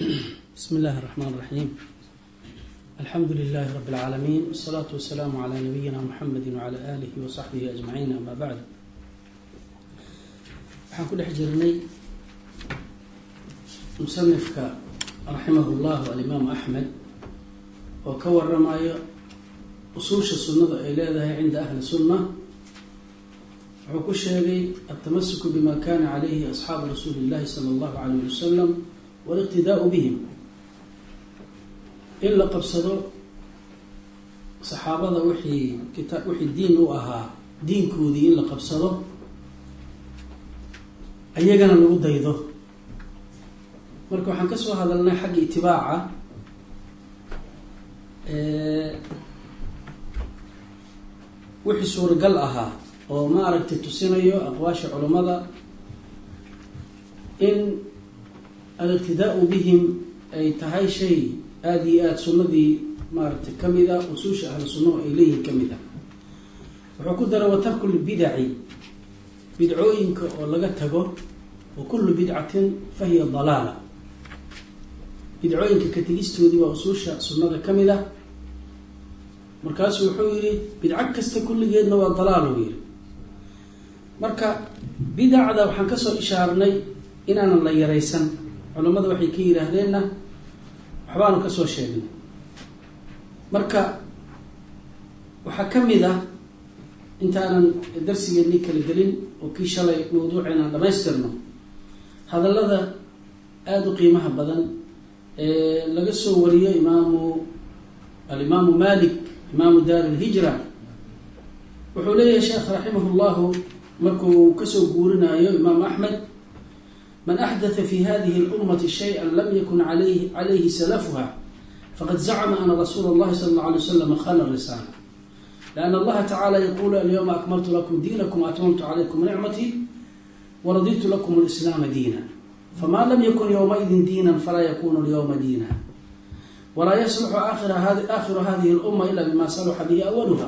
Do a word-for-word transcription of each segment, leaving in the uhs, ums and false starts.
بسم الله الرحمن الرحيم. الحمد لله رب العالمين، والصلاة والسلام على نبينا محمد وعلى آله وصحبه أجمعين. أما بعد، waxaan ku dhex jirnay musanifka raximahullah alimaam Axmed oo ka waramayo usuusha sunnada ay leedahay cinda ahli sunna. wuxuu ku sheegay التمسك بما كان عليه أصحاب رسول الله صلى الله عليه وسلم والاقتداء بهم. in la qabsado saxaabada wixii kitaab wixii diin u ahaa diinkoodii in la qabsado, ayagana lagu daydo. marka waxaan ka soo hadalnay xagga itibaaca ee wixii suuragal ahaa oo ma aragtay tusinayo aqwaasha culimada in al-iqtidaa'u bihim ay tahay shay aada iyo aada sunnadii maaragtay ka mid a, usuusha ahlu sunnahu ay leeyihiin ka mid a. wuxuu ku dara watarku lbidaci, bidcooyinka oo laga tago, wa kullu bidcatin fa hiya dalaala. bidcooyinka ka tegistoodii waa usuusha sunnada ka mid a. markaasuu wuxuu yidhi bidco kasta kulligeedna waa dalaal uu yidhi. marka bidacda waxaan kasoo ishaarnay inaanan la yaraysan. culimmada waxay ka yidhaahdeenna waxbaanu kasoo sheegnay. marka waxaa ka mid ah intaanan darsigeennii kala gelin oo kii shalay mawduuceenaan dhamaystirno, hadallada aada u qiimaha badan ee laga soo wariyo imaamu alimaamu malik imaamu daar alhijra. wuxuu leeyahay sheekh raximah llahu markuu kasoo guurinayo imaamu axmed: من أحدث في هذه الأمة شيئا لم يكن عليه, عليه سلفها فقد زعم أن رسول الله صلى الله عليه وسلم خان الرسالة، لأن الله تعالى يقول: اليوم أكملت لكم دينكم وأتممت عليكم نعمتي ورضيت لكم الإسلام دينا، فما لم يكن يومئذ دينا فلا يكون اليوم دينا، ولا يصلح آخر هذه, آخر هذه الأمة إلا بما صلح به أولها.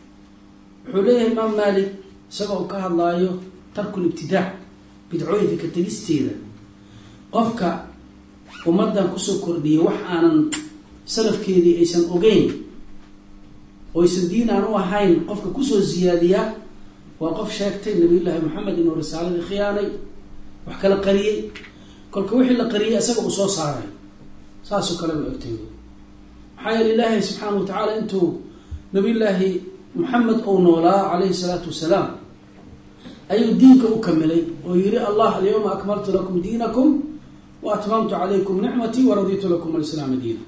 حليه إمام مالك سبق كهالله ترك الابتداع، bidcooyinka ka tegisteeda. qofka ummadan kusoo kordhiya wax aanan salafkeedii aysan ogeyn oo aysan diin aan u ahayn, qofka kusoo ziyaadiya waa qof sheegtay nabiyullaahi maxamed inuu risaaladii khiyaanay, wax kala qariyey. kolka wixii la qariyay isaga uu soo saaray, saasoo kale u egtay. maxaa yeele ilaahay subxaana wa tacaala intuu nabiyullaahi maxamed uu noolaa calayhi salaatu wasalaam ayuu diinka u kamilay oo yidhi: allah alyawma akmaltu lakum diinakum wa atmamtu calaykum nicmatii waraditu lakum alislaama diina.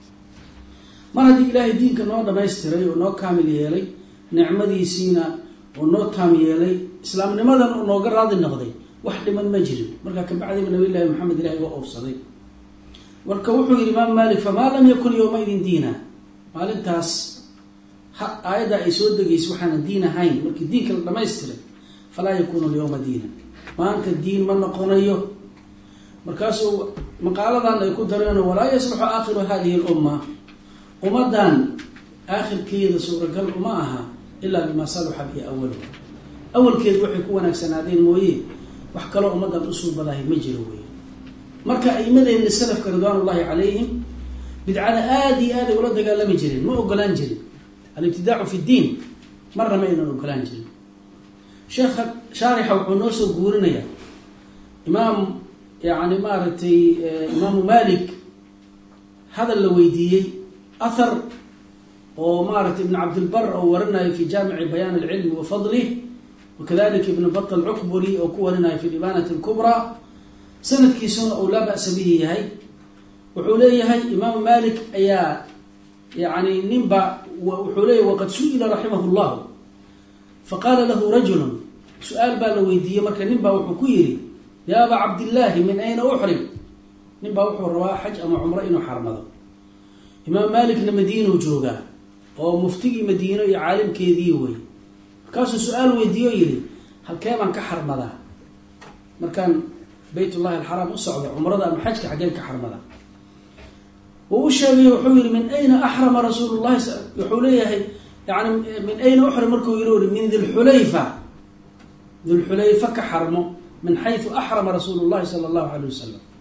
mar haddii ilaahay diinka noo dhamaystiray oo noo kaamil yeelay, nicmadiisiina oo noo taam yeelay, islaamnimadan oo nooga raadi noqday, wax dhiman ma jirin. markaa kabacdiba nabiyullaahi maxamed ilahay waa oofsaday. marka wuxuu yidhi imaam malik: famaa lam yakun yowmaidin diina, maalintaas aayadda ay soo degaysa waxaana diin ahayn, markii diinka la dhamaystiray, falaa yakunu alyawma diina, maanta diin ma noqonayo. markaasuu maqaaladan ay ku dareen: walaa yasluxu aakhiru hadihi lumma, ummadan aakhirkeeda suuragal uma aha ilaa bima saluxa bihi awaluha, awalkeedu waxay ku wanaagsanaadeen mooye wax kaloo ummadan usuubadahay ma jiro wey. marka aimadeena salafka ridwaanullahi calayhim bidcada aada iyo aaday ula dagaalami jireen, ma ogolaan jirin. alibtidaacu fi ddiin marna ma aynan ogolaan jirin. sheekha shaarixa wuxuu noo soo guurinayaa imaam yani maaragtay imaamu malik hadal la weydiiyey, ahar oo maaragtay ibn cabdilbar oo warinayo fi jaamici bayaan alcilmi wa fadlih, wakadalika ibn bat alcukburi oo ku warinayo fi ibanat alkubraa, sanadkiisuna uu laa ba'sa bihi yahay. wuxuu leeyahay imaamu malik ayaa yani ninba wuxuu leeyahy: waqad su-ila raximah llahu faqaala lahu rajulu, su-aal baa la weydiiyey. marka nin baa wuxuu ku yidhi: ya aba cabdillaahi min ayna uxrim? nin baa wuxuu rabaa xaj ama cumro inuu xarmado. imaam malikna madiinuu joogaa oo muftigii madiino iyo caalimkeedii wey. markaasuu su-aal weydiiye o yidhi: halkee baan ka xarmadaa markaan baytullahi alxaraam u socdo, cumrada ama xajka xaggeen ka xarmada? wuu u sheegay, wuxuu yihi: min ayna axrama rasuulu llahi, wuxuu leeyahay yani min ayna uxrim markuu yiri min dilxulayfa, dilxulayfa ka xarmo min xayثu axrama rasuulu llahi sala allahu alayh wasalam,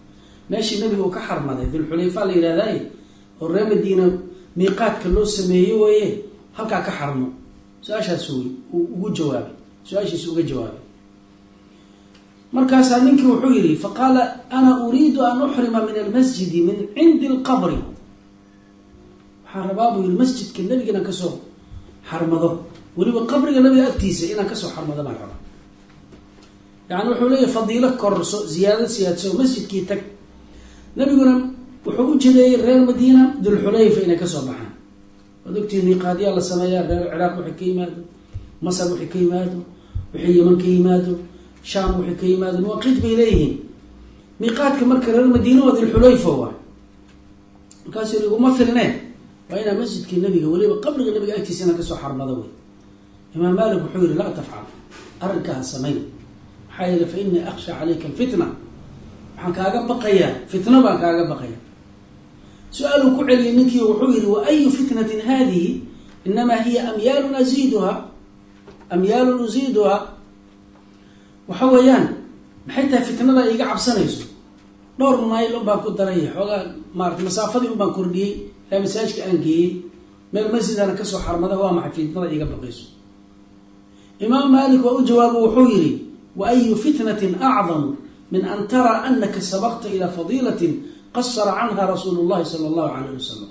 ماشي النبي وكحرمه ذي الحليفة اللي يراهي ورا مدينة ميقات كلو سميه ويه هلكا كحرمه سؤال سوي وجو جوابي سؤال سوي جوابي مركز منك وحيري فقال أنا أريد أن أحرم من المسجد من عند القبر حربابه المسجد كالنبي أنا كسو حرمضه ولي بقبر النبي أتيسه أنا كسو حرمضه مرحبا يعني وحولي فضيلة كرسو زيادة سيادة مسجد كيتك نبي قلنا وحقوق جدي ريال مدينة ذو الحليفة إنا كسو بحان ودكتي ميقاتي الله سمايا العراق وحكي مادو مصر وحكي مادو وحي يمن كي مادو شام وحكي مادو مواقيت بإليهم ميقات كمركز المدينة وذو الحليفة هو الكاسر يقول مثلنا وإن مسجد كي النبي ولي قبل النبي أتي سنة كسو حرم ذوي إمام مالك وحيري لا تفعل أركها سمين حيل فإني أخشى عليك الفتنة حكاغا بقيا فتنة بقاغا بقيا سؤال كعلي منك وحيري وأي فتنة هذه إنما هي أميال نزيدها أميال نزيدها وحويان حتى فتنة لا يقع بسنيسو دور مايل أبا كدريه ولا مارت مسافة أبا كردي لا مساجك أنجي من المسجد أنا كسو حرمده هو مع فتنة لا يقع بقيسو إمام مالك وأجواب وحيري وأي فتنة أعظم من أن ترى أنك سبقت إلى فضيلة قصر عنها رسول الله صلى الله عليه وسلم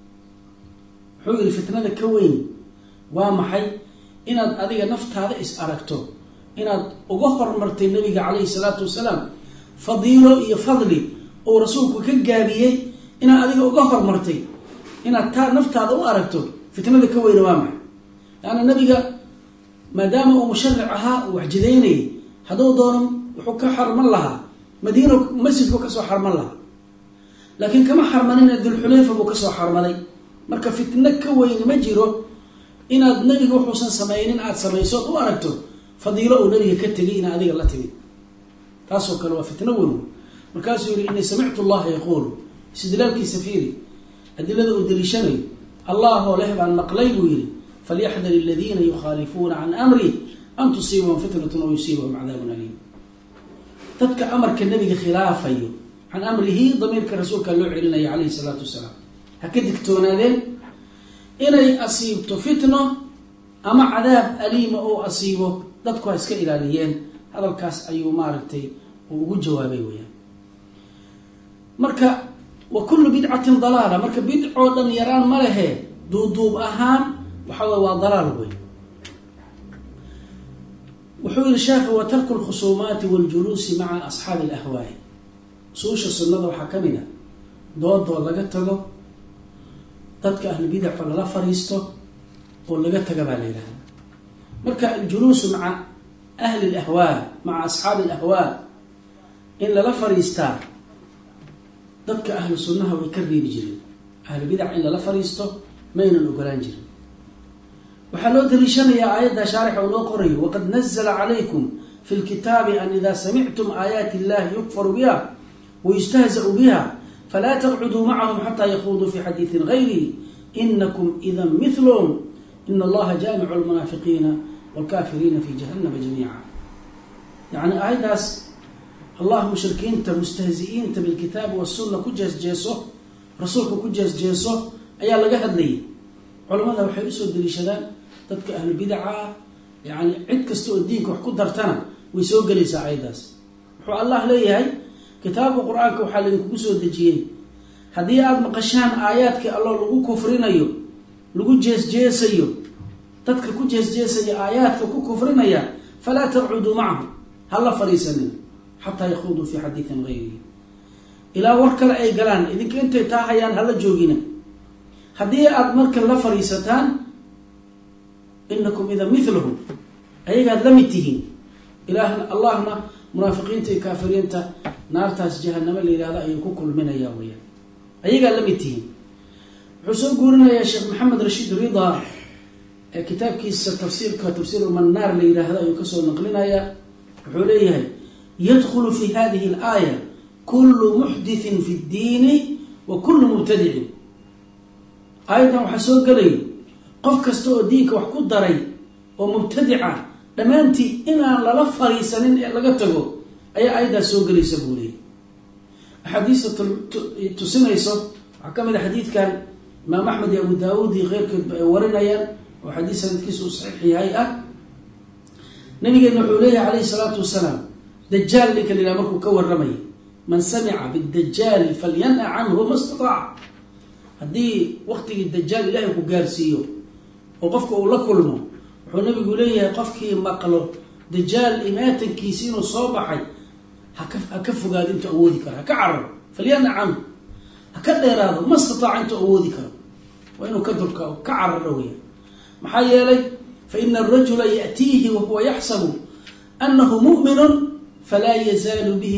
حيري فتنة كوين ومحي إن أذيك نفط هذا إس أركته إن أغفر مرتين النبي عليه الصلاة والسلام فضيله يفضلي أو رسولك كجابيه إن أذيك أغفر مرتين إن تا نفط هذا أركته فتنة كوين ومحي يعني النبي ما دام هو مشرعها وعجديني هذا دورهم وحك حرم الله مدينة مسجد وكسو حرم الله لكن كما حرمنا ذو الحليفة وكسو حرم لي مركب فتنة كوين مجره إن النبي وحسن سمايين عاد سمايسوت وأركته فضيله النبي كتلي إن هذه الله تبي تاسو كانوا فتنة ونو مركز يقول إني سمعت الله يقول استدلال سفيري أدلة أدلشني الله له عن نقليه ويري فليحذر الذين يخالفون عن أمره أن تصيبهم فتنة أو يصيبهم عذاب أليم تذكر أمر كالنبي خلافه عن أمره ضمير كالرسول كان له علينا عليه الصلاة والسلام هكذا كتونادين إني أصيبت فتنة أما عذاب أليم أو أصيبه ضدكوا هسك إلاليين هذا الكاس أيو مارتي وقود جوابي ويا مركا وكل بدعة ضلالة مركا بدعة يران مله دوب أهان وحوى وضلال وي وحول الشيخ وترك الخصومات والجلوس مع أصحاب الأهواء سوش السنة وحكمنا دود ولا قتلوا تدك أهل البدع فلا فريستو ولا قتلوا عليها مركا الجلوس مع أهل الأهواء مع أصحاب الأهواء إلا لا فريستا تدك أهل السنة ويكري بجري أهل البدع إلا لا فريستو ما ينقلان جري وحلو دليشان يا آيات شارح ونقري وقد نزل عليكم في الكتاب أن إذا سمعتم آيات الله يكفر بها ويستهزأ بها فلا تقعدوا معهم حتى يخوضوا في حديث غيره إنكم إذا مثلهم إن الله جامع المنافقين والكافرين في جهنم جميعا يعني آيات الله مشركين مستهزئين بالكتاب والسنة كجاز جيسو رسولك كجاز جيسو أيها لقهد لي علماء waxay usoo daliishadaan dadka ahlu bid'a yani cid kasto diinka wax ku dartana way soo galaysaa ayadaas wuxuu Allah leeyahay kitaabka quraanka waxa la idinku soo dajiyay hadii aad maqashaan aayaadka Allah lagu kufrinayo lagu jeesjeesayo dadka ku jeesjeesaya aayaadka ku kufrinaya fala taq'udu ma'ahum hal fariisanin hatta yakhudu fi hadithin ghayri ila warkala ay galaan idinka intay taahayaan hal joogina haddii aad marka la fariisataan innakum idha mithluhum ayaga la mid tihiin ilaahna allahna munaafiqiinta iyo kaafiriinta naartaas jahannama leeyahay ay ku kulminaya weeyaan ayaga la mid tihiin wuxuu soo guurinaya sheekh maxamed rashid rida ee kitaabkiisa tafsiirka tafsiir al-mannar leeyahay ayuu ka soo naqlinaya wuxuu leeyahay yadkhulu fi hadhihi al-aya kullu muhdithin fi ad-din wa kullu mubtadi' أيضا وحسوا قلي قف كستو ديك وحكو داري ومبتدعة دمانتي إنا للفريسانين لغتغو أي أيضا سو قلي سبولي axaadiista tusinayso waxaa ka mid a xadiidkan imaam axmed iyo abu daawuud iyo keyrkoodba ay warinayaan oo xadiis sanadkiisa uu saxiix yahay ah. nabigeena wuxuu leeyahay calayhi salaatu wasalaam dajaal ninka la yidhaha markuu ka warramaya man samica bidajaali falyan'a canhu ma istataaca. haddii waktigii dajaal ilaahay ku gaarsiiyo oo qofka uu la kulmo, wuxuu nabigu leeyahay qofkii maqlo dajaal imaatankiisi inuu soo baxay haka ha ka fogaado inta awoodi karo, ha ka cararo, falyan'a canhu ha ka dheeraado ma istataaca inta awoodi karo, waa inuu ka durka ka cararo weya. maxaa yeelay faina arajula ya'tiihi wahuwa yaxsabu anahu mu'minun falaa yazaalu bihi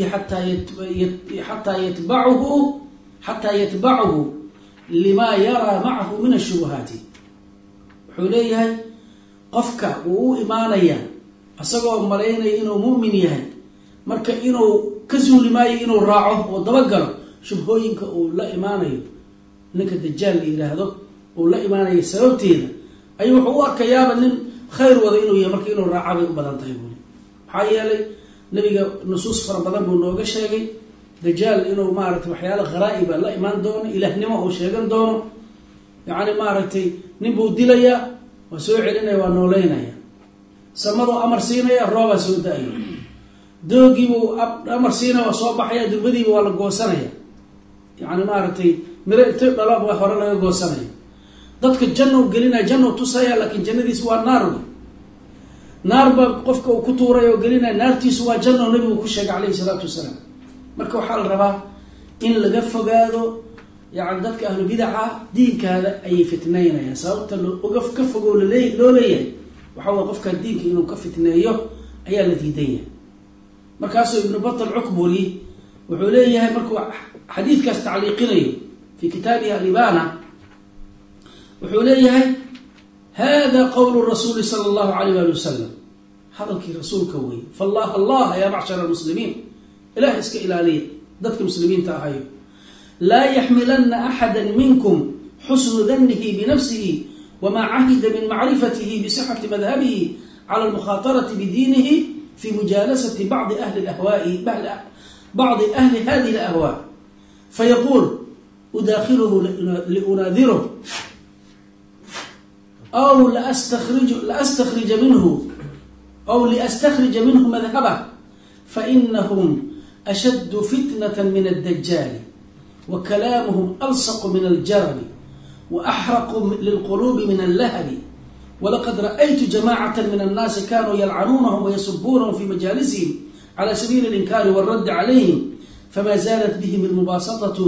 xataa yatbacuhu xataa yatbacuhu lima yaraa macahu min ashubuhaati. wuxuu leeyahay qofka wuu u imaanaya isagoo malaynaya inuu mu'min yahay, marka inuu ka suuli maayo inuu raaco oo dabagalo shubhooyinka uu la imaanayo ninka dajaal la yidhaahdo uu la imaanayo sababteeda ayuu wuxuu u arkayaaba nin khayr wada inuu yahay, marka inuu raaca bay u badan tahay buuli. maxaa yeelay nabiga nusuus fara badan buu nooga sheegay dajaal inuu maaragtay waxyaala gharaa'iba la imaan doono, ilaahnimo uu sheegan doono, yacni maaragtay nin buu dilayaa, waa soo celinaya, waa nooleynaya, samaduu amar siinaya, roobaa soo da-aya, doogiibuu amar siinaya, waa soo baxaya, durbadiiba waa la goosanaya, yacni maaragtay miro inta dhalo waa hore laga goosanaya. dadka janna u gelinaya, janna u tusaya, laakiin jannadiisu waa naar wey. naar baa qofka uu ku tuuray oo gelinaya, naartiisu waa janna oo nabigu ku sheegay calayhi salaatu wasalaam. marka waxaa la rabaa in laga fogaado yani dadka ahlu bidaca diinkaada ayay fitnaynayaan. sababta uga ka fogo laleey loo leeyahay waxa waa qofka diinka inuu ka fitneeyo ayaa la diidan yahay. markaasuu ibnu batal cukburi wuxuu leeyahay markuu xadiidkaas tacliiqinayo fi kitaabihi alibana, wuxuu leeyahay hada qowlu rasuuli sala allahu alayh ali wasalam, hadalkii rasuulka wey. fallah allah ya macshar almuslimiin, ilaah iska ilaaliya dadka muslimiinta ahayo. laa yaxmilana axada minkum xusnu danihi binafsihi wamaa cahida min macrifatihi bisixati madhabihi cala almukhaatarati bidiinihi fi mujaalasati bacdi ahli ahwaai bacdi ahli hadihi alahwaa fayaquul udaakiluhu liunaadiruh aw laastakhrija minhu aw liastakhrija minhu madhabah fainahum ashaddu fitnata min addajaali wa kalaamuhum alsaqu min aljarabi wa axraqu lilquluubi min allahabi walaqad ra'aytu jamacata min annaasi kanuu yalcanuunahum wayasubuunahum fi majaalisihim cala sabiili اlinkaari wاlraddi calayhim fama zaalat bihim almubaasatatu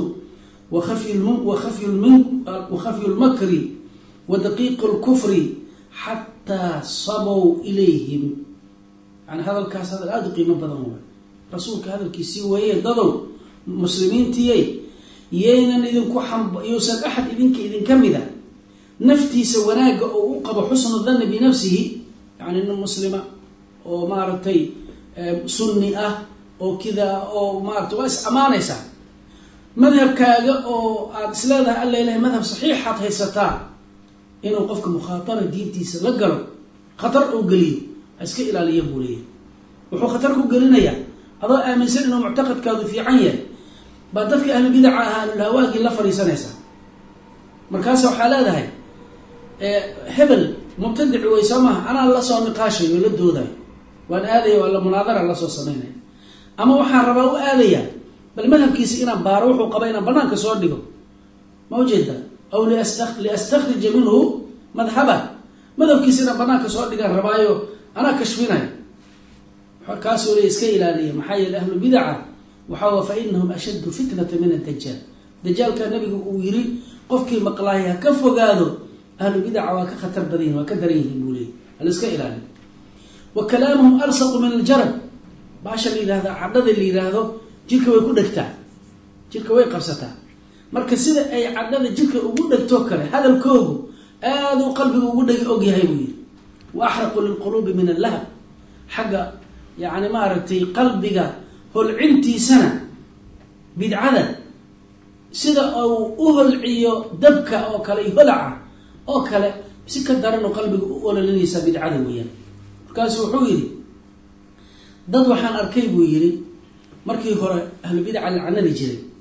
wakhafyu lmakri wadaqiiqu lkufri xataa sabow ilayhim. yani hadalkaas hadal aada u qiimo badan waay, rasuulka hadalkiisii weeye. dadow muslimiintiyey yaynan idinku yuusan axad idinka idinka mida naftiisa wanaagga oo u qabo xusnu danni binafsihi, yani nin muslima oo maaragtay sunni ah oo kida oo maarata waa is ammaanaysaa. madhabkaaga oo aada isleedahay alla ilahay madhab saxiixaad haysataa, inuu qofka mukhaatara diintiisa la galo khatar uu geliyo ha iska ilaaliya buu leeyahay. wuxuu khatar ku gelinayaa adoo aaminsan inuu muctaqadkaadu fiican yahay baa dadka ahlu bidaca ahaa ahlulhawaagii la fadhiisanaysaa. markaas waxaa leedahay hebel mubtadic wey soo maha, anaa la soo niqaashayo o la doodayo, waan aadaya waa la munaadara lasoo samaynaya, ama waxaan rabaa u aadaya bal madhabkiisa inaan baaro wuxuu qaba inaan banaanka soo dhigo, ma ujeeda, aw liastakhrija minhu madhaba, madhabkiisa inaan banaanka soo dhigaan rabaayo anaa kashfinayo. kaasoo le iska ilaaliya. maxaa yeele ahlu bidaca waxaa fainahum ashaddu fitnata min adajaal. dajaalka nabigu uu yiri qofkii maqlaaya ha ka fogaado, ahlu bidaca waa ka khatar badan yihin, waa ka daran yihiin buu leeyay, hala iska ilaaliyo. wa kalaamuhum alsaqu min aljarab, baasha la yihahda cadhada la yihaahdo jirka way ku dhegtaa, jirka way qabsataa. marka sida ay cadhada jirka ugu dhegtoo kale hadalkoogu aada u qalbiga ugu dhegi og yahay buu yiri. wa axraqu lilquluubi min allahab, xagga yani maaragtay qalbiga holcintiisana bidcada sida uu u holciyo dabka oo kale iyo holaca oo kale si ka daranoo qalbiga u ololinaysa bidcada weeyaan. markaasu wuxuu yidhi dad waxaan arkay buu yidhi markii hore ahlu bidca lacnadi jiray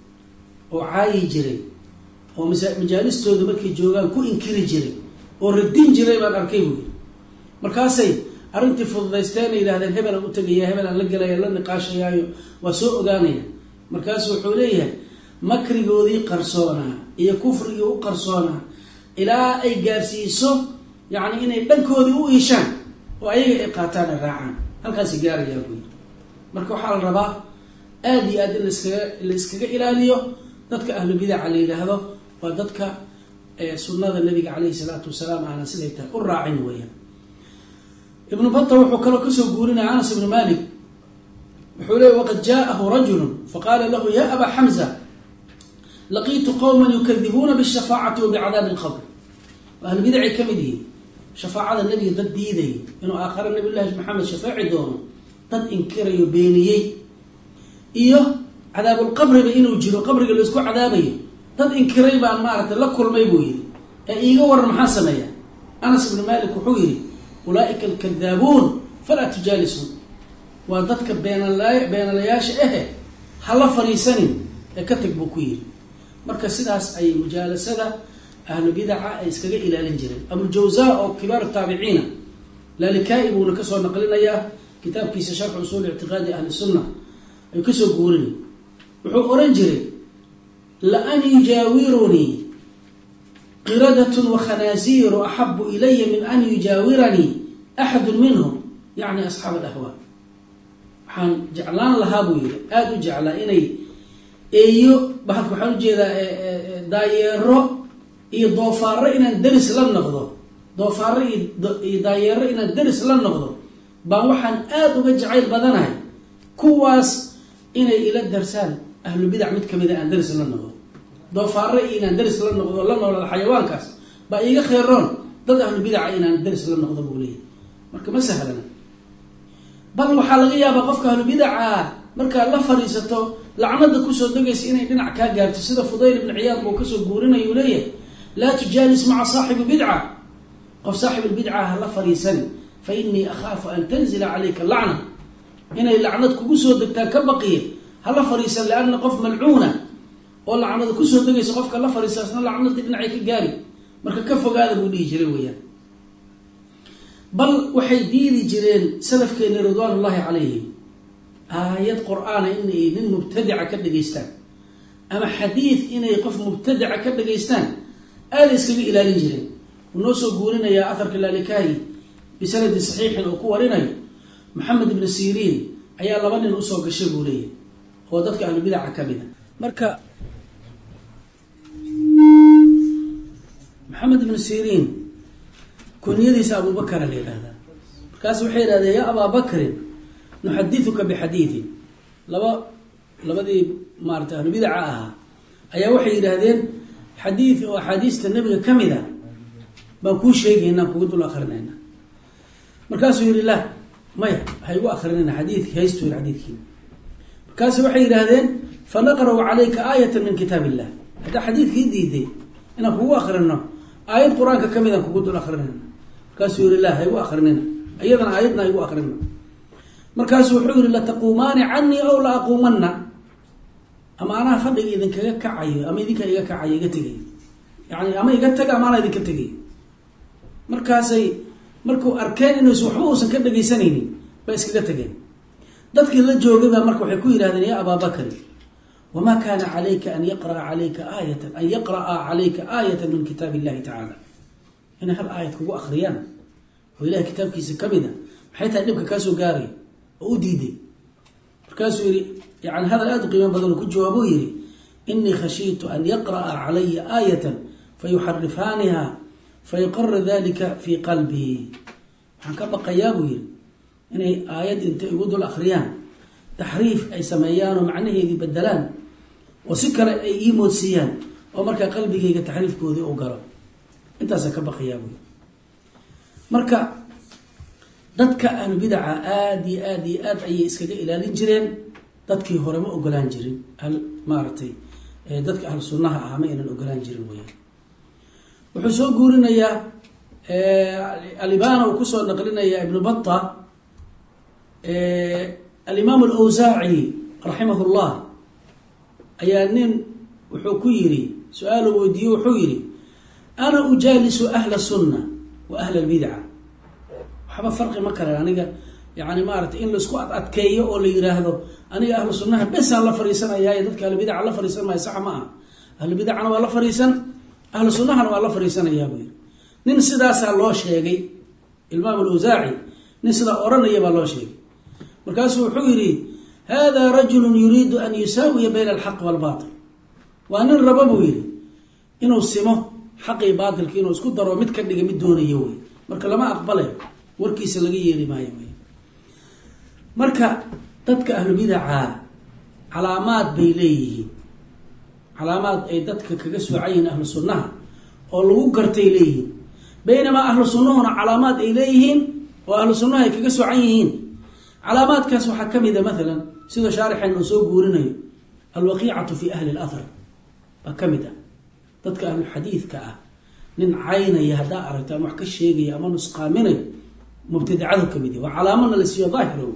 oo caayi jiray oo majaalistooda markay joogaan ku inkiri jiray oo radin jiray baan arkay buuri markaasay arrintii fududaysteen ay yidhahdeen hebelaan u tegaya hebelaan la gelaya la niqaashayaayo waa soo ogaanaya markaasu wuxuu leeyahay makrigoodii qarsoonaa iyo kufrigii u qarsoonaa ilaa ay gaarsiiso yacni inay dhankoodii u iishaan oo ayaga ay qaataan ay raacaan halkaasi gaarayaa buu yidhi marka waxaa la rabaa aada iyo aad in laskaga la iskaga ilaaliyo dadka ahlu bidaca la yidhaahdo waa dadka sunnada nabiga caleyhi salaatu wasalaam aanan siday tahay u raacin weeyaan ibnu bata wuxuu kaloo kasoo guurinaya anas ibnu malik wuxuu leey waqad jaaءahu rajulu faqaala lahu ya aba xamza laqiitu qowma yukadibuuna bالshafaacati wa bicadaabi اlqabr ahlu bidacay ka mid yihiin shafaacada nebiga dad diiday inuu aakhare nabiy llahi maxamed shafaaci doono dad inkirayo beeniyey iyo cadaabulqabriba inuu jiro qabriga la isku cadaabayo dad inkiray baan maaragtay la kulmay buu yidhi ee iiga waran maxaa sameeya anas ibnu malik wuxuu yidhi ulaaئika alkadaabuun falaa tujaalisuun waa dadka beenala beenalayaasha ahe hala fariisanin ee ka tag buu ku yidhi marka sidaas ay mujaalasada ahlu bidaca ay iskaga ilaalin jireen abujawza oo kibaaru taabiciina lalikaa-i buuna kasoo naqlinayaa kitaabkiisa sharxu usuul ictiqaadi ahli sunna ayuu kasoo guurinay wuxuu oran jiray laan yujaawirunii qiradatun wakhanaaziiru axabu ilaya min an yujaawiranii axadu minhum yacni asxaab alahwaa waxaan jeclaan lahaa buu yihi aada u jeclaa inay eeyo bahalka waxaan ujeedaa daayeero iyo doofaaro inaan deris la noqdo doofaaro iyo daayeero inaan deris la noqdo baan waxaan aada uga jacayl badanahay kuwaas inay ila darsaan ahlu bidac mid kamida aan deris la noqdo doofaaro iyo inaan deris la noqdo la noolada xayawaankaas baa iiga kheyroon dad ahlu bidaca inaan deris la noqdo buu leeyahy marka ma sahlana bal waxaa laga yaabaa qofka ahlu bidaca markaad la fadhiisato lacnada kusoo degaysa inay dhinac kaa gaarto sida fudayl ibn ciyaad buu kasoo guurinayu leeyahay laa tujaalis maca saaxibi bidca qof saaxib bidca ha la fadhiisani fa inii akhaafu an tanzila calayka lacna inay lacnad kugu soo degtaa ka baqiya hala fadhiisan lianna qof malcuuna oo lacnada kusoo degaysa qofka la fadhiisaasna lacnadii dhinacay ka gaari marka ka fogaada buu dhihi jiray weyaan bal waxay diidi jireen salafkeena ridwaan ullahi calayhim aayad qur-aana inay nin mubtadica ka dhageystaan ama xadiid inay qof mubtadica ka dhageystaan aada iskaga ilaalin jireen wuu noo soo guurinayaa aharka laalikahi bisanadi saxiixin oo ku warinayo maxamed ibnu siriin ayaa laba nin usoo gashay buu leeyahy oo dadka ahlu bidaca ka mida marka maxamed ibnu siriin kunyadiisa abubakara la yihahdaa markaas waxay yihahdeen yaa abaa bakrin nuxadiuka bixadiidin laba labadii maarata ahlu bidaca ahaa ayaa waxay yidhaahdeen xadiid oo axaadiista nebiga ka mid a baan kuu sheegaynaa kuga dul akrinayna markaasuu yihi la maya waxay gu akrinayna xadiidki haystu yii xadiidkii markaasu waxay yidhaahdeen fanaqra'u calayka aayatan min kitaab illah haddaa xadiidkii diiday inaan kugu akrino aayad qur-aanka kamid aan kugu dul akrinayna markaasuu yihi la haygu akrinina iyadana aayadna haygu akrina markaasu wuxuu yihi lataquumaani canii aw la aquumanna ama anaa fadhiga idinkaga kacayo ama idinka iga kacayo iga tegay yani ama iga taga ama anaa idinka tegay markaasay markuu arkeen inuus waxba uusan ka dhagaysanaynin bay iskaga tageen dadkii la joogay baa marka waxay ku yidhahdeen ya abaa bakri wamaa kaana calayka an yaqraa calayka aayatan an yaqra'a calayka aayatan min kitaab illahi tacaala inay hal aayad kugu akriyaan oo ilahay kitaabkiisa kamid a maxay tahay dhibka kaasoo gaaray oo u diiday markaasuu yihi yani hadal aada u qiimo badan oo ku jawaabo yihi inii khashiitu an yaqra'a calaya aayatan fayuxarifaaniha fayuqara dalika fii qalbii waxaan ka baqayaa buu yihi inay aayad intay igu dul akriyaan taxriif ay sameeyaan oo macnaheedii bedelaan oo si kale ay ii moodsiiyaan oo markaa qalbigayga taxriifkoodii u galo intaasaan ka baqayaa buu yihi marka dadka ahlu bidaca aada iyo aada iyo aad ayay iskaga ilaalin jireen dadkii hore ma ogolaan jirin maaragtay dadka ahlu sunnaha ah ma aynan ogolaan jirin weyaan wuxuu soo guurinayaa alibana uu kusoo naqlinayaa ibnu bata alimaam alawsaaci raximah llah ayaa nin wuxuu ku yiri su'aal weydiiyo wuxuu yiri ana ujalisu ahla sunna wa ahla albid'ah waxba farqi ma kala aniga yaani ma aragtay in la isku adkeeyo oo la yiraahdo aniga ahlu sunnaha bas la fariisanaya dadka ahlu bid'ah la fariisan ma sax ma ahlu bid'ah waa la fariisan ahlu sunnaha waa la fariisanaya buu nin sidaas loo sheegay imaam al-Awzaa'i nin sida oranaya baa loo sheegay markaas wuxuu yiri hada rajul yuriidu an yusawi bayna al-haqq wal-baatil wa nin rababu yiri inuu simo xaqi baatilka inuu isku daro mid ka dhiga mid doonayo way marka lama aqbalay warkiisa laga yeeri maayo marka dadka ahlu bid'ah calaamad bay leeyihiin calaamad ay dadka kaga soocayin ahlu sunnaha oo lagu gartay leeyihiin baynama ahlu sunnahuna calaamad ay leeyihiin oo ahlu sunnaha ay kaga soocan yihiin calaamaadkaas waxa kamid ah midalan sida shaarixan uu soo guurinayo alwaqi'atu fi ahli al-athar kamida dadka ahlu xadiidka ah nin caynaya hada aragta wax ka sheegay ama nusqaaminay mubtadicada kamid waa calaamad la siyo daahiro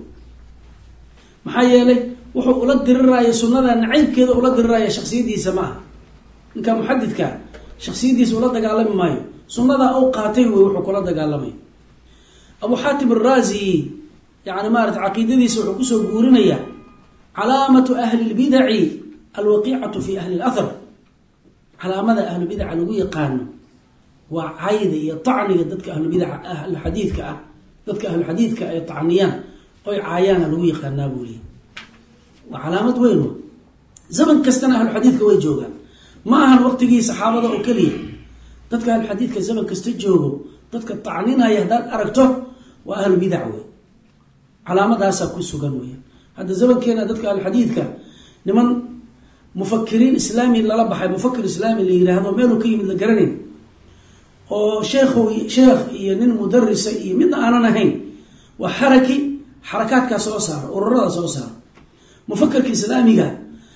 maxaa yeelay wuxuu ula diriraya sunnada naciibkeeda ula diriraya shakhsiyadiisa ma ninka muhaddidka shakhsiyadiisa ula dagaalami maayo sunnada uu qaatay wuxuu kula dagaalamay Abu Hatim ar-Razi yaani maarat aqeedadiisa wuxuu ku soo guurinaya calaamatu ahli al-bid'ah al-waqi'atu fi ahli al-athar calaamada ahli bid'ah lagu yaqaano waa caayda iyo tacniga dadka ahli bid'ah ahli xadiidka ah dadka ahli xadiidka ay tacniyaan oo caayana lagu yaqaanaa buuli waa calaamad weyn zaman kastana ahli xadiidka way joogaan ma aha waqtigii saxaabada oo kaliya dadka ahli xadiidka zaman kasta joogo dadka tacninaya hadaad aragto waa ahli bid'ah way calaamadaas ku sugan way hada zamankeena dadka ahli xadiidka niman مفكرين إسلامي لا بحي مفكر إسلامي اللي يراهدو ميلو كي من الجرنين أو شيخ شيخ ينين مدرس من أنا نهين وحركي حركات كسوسار والرضا سوسار مفكر إسلامي جا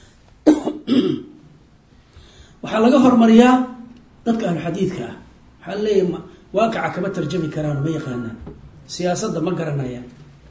وحلا جهر مريا تذكر الحديث كا حلا واقع كما ترجمي كرانو ما يقانا سياسة ده ما قرنا يعني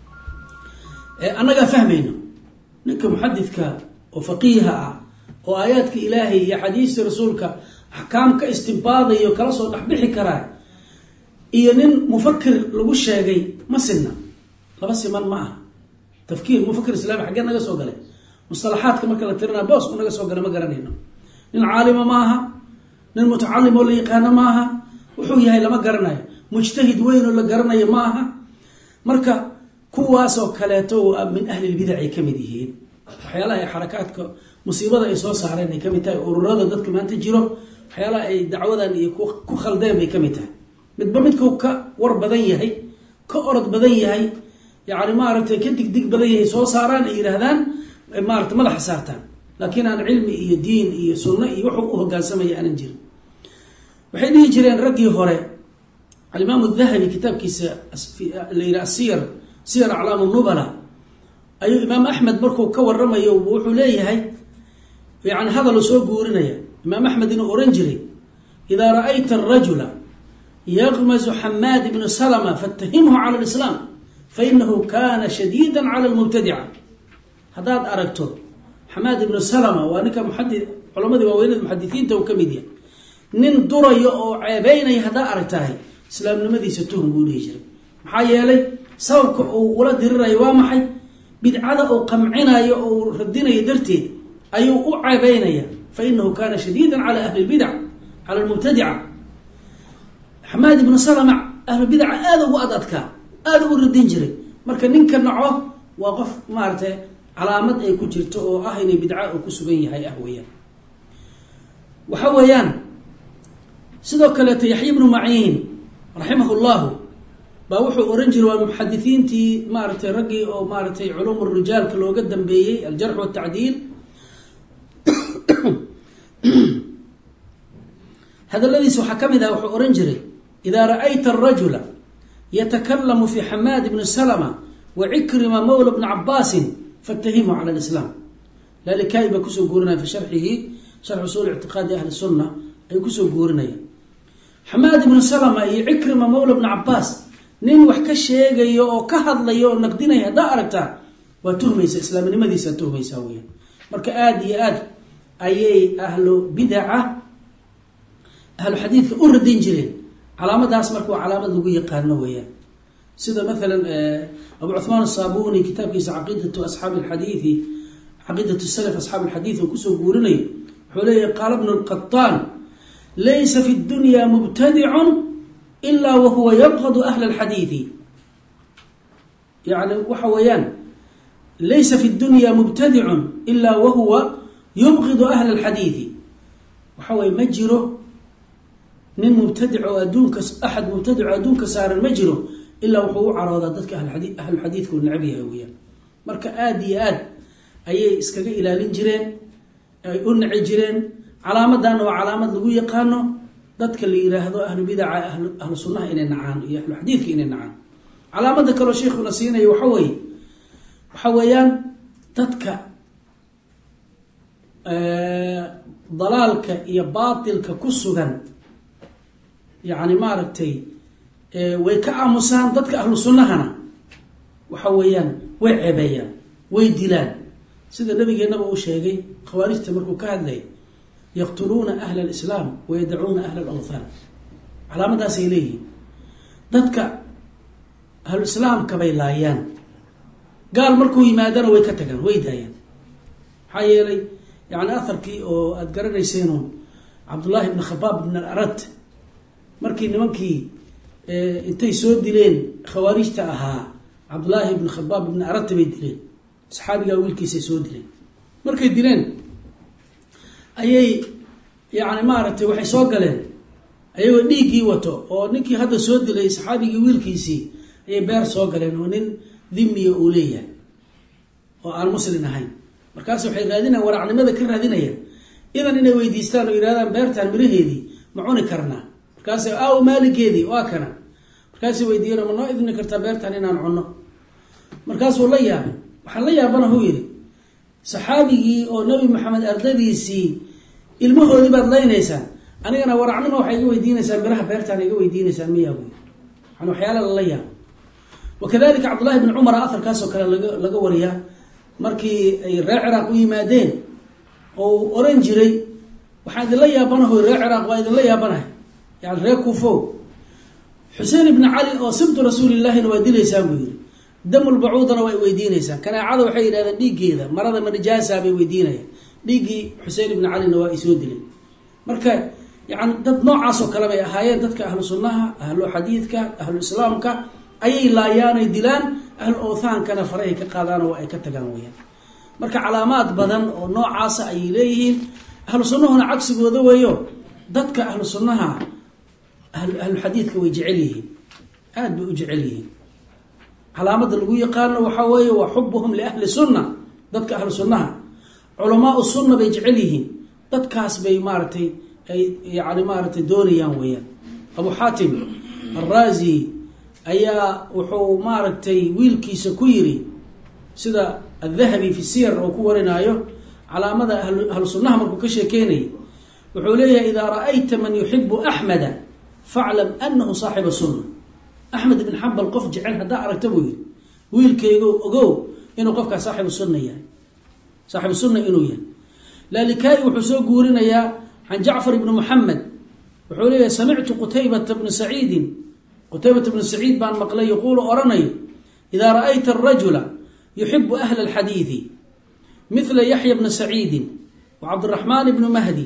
أنا جا فهمينه نك محدث كا وفقيها وآياتك إلهي يا حديث رسولك أحكامك استنباضي وكلا سو دحبخي كرا iyo nin mufakir lagu sheegay ma sinna laba siman ma tafkiir mufakir islaami xagee naga soo galay mustalahaadka marka la tirina boos naga soo galay ma garanayno nin caalima ma aha nin mutaallim oo la yaqaan ma aha wuxuu yahay lama garanayo mujtahid weyn oo la garanayo ma aha marka kuwaas oo kaleeto min ahli bid'ah kamid yihiin waxyaalaha ay xarakaadka musiibada ay soo saareen ay kamid tahay ururada dadka maanta jiro waxyaalaha ay dacwadan iyo ku khaldeen bay kamid tahay midba midku ka war badan yahay ka orod badan yahay yaani ma aragtay ka digdig badan yahay soo saaraan ay yiraahdaan ma aragtay madax saartaan laakiin aan cilmi iyo diin iyo sunna iyo wuxuu u hoggaansamay aan jirin waxay dhigi jireen ragii hore al-Imam al-Dhahabi kitabkiisa leeyra siyar siyar a'lam an-nubala ayu Imam Ahmad markuu ka waramayo wuxuu leeyahay يعني هذا لو سو غورينيا امام احمد انه اورنجري اذا رايت الرجل يغمز حماد بن سلمة فاتهمه على الاسلام فانه كان شديدا على المبتدعه هذا اركته حماد بن سلمة وانك محدث علماء واوين المحدثين تو كميديا نين دريو او عيبيني هذا اركتاه اسلام نمديسه توهم بولي جري maxaa yeelay sababka uu wala diriray waa maxay bidcada oo qamcinayo oo radinayo darteed ayuu u caabeynaya fa innahu kana shadiidan ala ahli albid'ah ala almubtadi'ah Ahmad ibn Salama ahli bid'ah aad ugu adadka aad ugu radin jiray marka ninka naco waa qof maartay calaamad ay ku jirto oo ah inay bid'ah ku sugan yahay ahwayaan waxa weeyaan sidoo kale Yahya ibn Ma'in rahimahullah ba wuxuu oran jiray waa muhaddithiintii maartay ragi oo maartay culum ar-rijal ka looga dambeeyay al-jarh wa at-ta'dil هذا الذي سحكم إذا أورنجري إذا رأيت الرجل يتكلم في حماد بن سلمة وعكرمة مولى بن عباس فاتهمه على الإسلام لا لكاي بكسو قورنا في شرحه شرح أصول اعتقاد أهل السنة أي كسو قورنا حماد بن سلمة عكرمة مولى بن عباس نين وحكا الشيء يو كهض ليو نقدنا يهدا أركتا وتهميس إسلام لماذا ستهميس هويا مركا آد يا آد ayay ahlu bidaca ahlu xadiidka u radin jireen. calaamadaas marka waa calaamad lagu yaqaano weeyaan. sida maalan abu cuthmaan asaabuni kitaabkiisa caqiidatu asxaabi alxadiidi caqiidatu salaf asxaabi alxadiid uu kusoo guurinayo wuxuu leeyahay qaala ibnu lqataan laysa fi dunya mubtadicun ilaa wahuwa yabqadu ahla alxadiidi. yani waxa weeyaan laysa fi dunya mubtadicun ilaa wahuwa yubqidu ahla alxadiidi. waxa weye ma jiro nin mubtadic oo adduunka axad mubtadic oo adduunka saaran ma jiro ilaa wuxuu u caroodaa dadka ahladi ahlu xadiidka uu necab yahay weyaan. marka aada iyo aad ayay iskaga ilaalin jireen, ay u naci jireen. calaamadana waa calaamad lagu yaqaano dadka la yiraahdo ahlu bidaca ahlu sunnaha inay nacaan iyo ahlu xadiidka inay nacaan. calaamada kaloo sheikuna siinaya waxa weye waxa weeyaan dadka dalaalka iyo baatilka ku sugan yani maaragtay way ka aamusaan. dadka ahlu sunnahana waxa weeyaan way ceebeeyaan, way dilaan. sida nabigeenaba uu sheegay khawaarijta markuu ka hadlay yaqtuluuna ahla alislaam wayadacuuna ahla alawthaan. calaamadaasay leeyihiin. dadka ahlu islaamka bay laayaan, gaal markuu yimaadana way ka tagaan, way daayaan. maxaa yeelay yani aharkii oo aada garanayseeno cabdullaahi ibni khabaab ibn alarad markii nimankii intay soo dileen khawaarijta ahaa cabdullaahi ibni khabaab ibni aradta bay dileen, saxaabigaa wiilkiisay soo dileen. markay dileen ayay yani maaragtay waxay soo galeen ayagoo dhiiggii wato oo ninkii hadda soo dilay saxaabigii wiilkiisii ayay beer soo galeen oo nin dhimiya uu leeyahay oo aan muslin ahayn. markaas waxay raadinayaan waracnimada ka raadinayaan idan inay weydiistaan oo yidhahdaan beertaan miraheedii ma cuni karnaa. markaas aaw maaligeedii waa kana. markaasay weydiiyeen ma noo idni kartaa beertaan inaan cunno. markaasuu la yaabay. waxaan la yaabana huu yidhi saxaabigii oo nabi maxamed ardadiisii ilmahoodii baad leynaysaan, anigana waracnimo waxay iga weydiinaysaan miraha beertaan iga weydiinaysaan miyaa buy yani waxyaala lala yaabo. wakadalika cabdullahi bn cumar aharkaasoo kale laga laga wariyaa markii ay reer ciraaq u yimaadeen oo uu oran jiray waxaan idinla yaabanaho reer ciraaq waa idinla yaabanahay yani reer kuufo xuseen ibni cali oo sibtu rasuulilaahina waa dilaysaan buu yidhi, damulbacuudana way weydiinaysaan, kanaacada waxay yidhahdeen dhiiggeeda marada ma nijaasa bay weydiinayaan, dhiiggii xuseen ibni calina waa ay soo dileen. marka yani dad noocaasoo kale bay ahaayeen dadka ahlu sunnaha ahlu xadiidka ahlu islaamka ayay laayaan ay dilaan, ahlu awthaankana farahay ka qaadaan oo ay ka tagaan weyaan. marka calaamaad badan oo noocaasa ayay leeyihiin. ahlu sunnahuna cagsigooda weeyo dadka ahlu sunnaha ahlu xadiidka way jecel yihiin, aada bay u jecel yihiin. calaamada lagu yaqaano waxaa weeye waa xubuhum liahli sunna. dadka ahlu sunnaha culamaau sunna bay jecel yihiin, dadkaas bay maaratay ay yani maaratay doonayaan weyaan. abu xaatim araazi ayaa wuxuu maaragtay wiilkiisa ku yiri sida adahabi fi siyar oo ku warinaayo calaamada ahlu sunnaha markuu ka sheekeynayay wuxuu leeyahay idaa ra'ayta man yuxibu axmeda faclam anahu saaxiba sunna. axmed ibn xambal qof jecel haddaa aragta buu yiri wiilkaygo ogow inuu qofkaa saaxibu sunna yahay, saaxibu sunna inuu yahay. lalikai wuxuu soo guurinayaa can jacfar ibni muxamed wuxuu leeyahay samictu qutaybata bna saciidin qutaybata bnu saciid baan maqlay yaquulu oranayo idaa ra'ayta arajula yuxibu ahla alxadiidi mila yaxya bna saciidin wacabdiraxmaan ibnu mahdi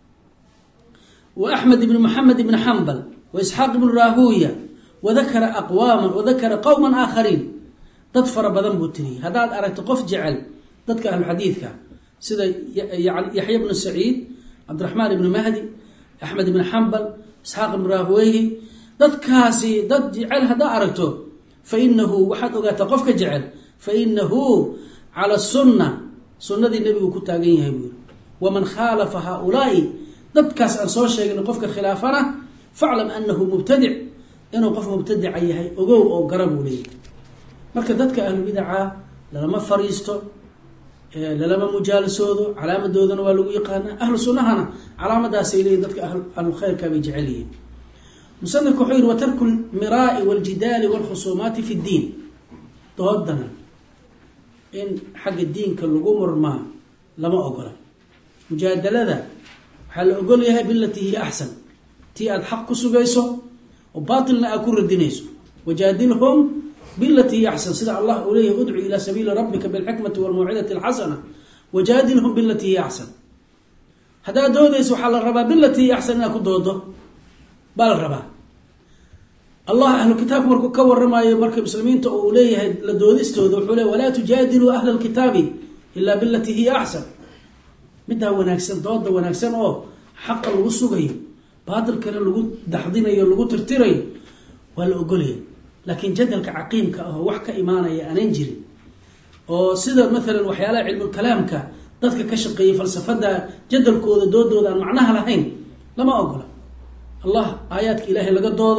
waaxmed ibni muxamed ibni xambal waisxaaq ibnu raahuuya wadakara aqwaama wadakara qowman aakhariin. dad fara badan buu tiriyey. haddaad aragto qof jecel dadka ahlu xadiidka sida yaxya bnu saciid, cabdiraxmaan ibnu mahdi, axmed ibni xambal, isxaaq ibnu raahuweyhi, dadkaasi dad jecel haddaa aragto fainahu waxaad ogaataa qofka jecel fainahu cala sunna sunnadii nebigu ku taagan yahay buu yiri. waman khaalafa haaulaai dadkaas aan soo sheegin qofka khilaafana faclam anahu mubtadic inuu qof mubtadica yahay ogow oo gara buu leeyahy. marka dadka ahlu bidaca lalama fariisto, lalama mujaalasoodo, calaamadoodana waa lagu yaqaana. ahlu sunnahana calaamadaasay leeyihin, dadka ahlu khayrka bay jecel yihiin. musanifku wuxuu yihi watarku lmiraai waljidaali walkhusuumaati fi ddiin. doodana in xagga diinka lagu murmaa lama ogola. mujaadalada waxaa la ogol yahay bilatii hiya axsan tii aada xaq ku sugayso oo baatilna aad ku radinayso wajaadilhum bilatii hiya axsan sida allah uu leeyahay udcu ilaa sabiili rabbika bilxikmati walmawcidati alxasana wajaadilhum bilatii hiya axsan haddaad doodayso waxaa la rabaa bilatii hiya axsan inaad ku doodo baa la rabaa allah ahlu kitaabka markuu ka waramayo marka muslimiinta uu leeyahay la doodistooda wuxuu leeyahy walaa tujaadiluu ahla alkitaabi ilaa bilatii hiya axsan middaa wanaagsan dooda wanaagsan oo xaqa lagu sugayo baatilkana lagu daxdinayo lagu tirtirayo waa la ogolaya laakiin jadalka caqiimka ah oo wax ka imaanaya aanan jirin oo sida maalan waxyaalaha cilmulkalaamka dadka ka shaqeeyay falsafada jadalkooda doodooda aan macnaha lahayn lama ogola allah aayaadka ilaahay laga doodo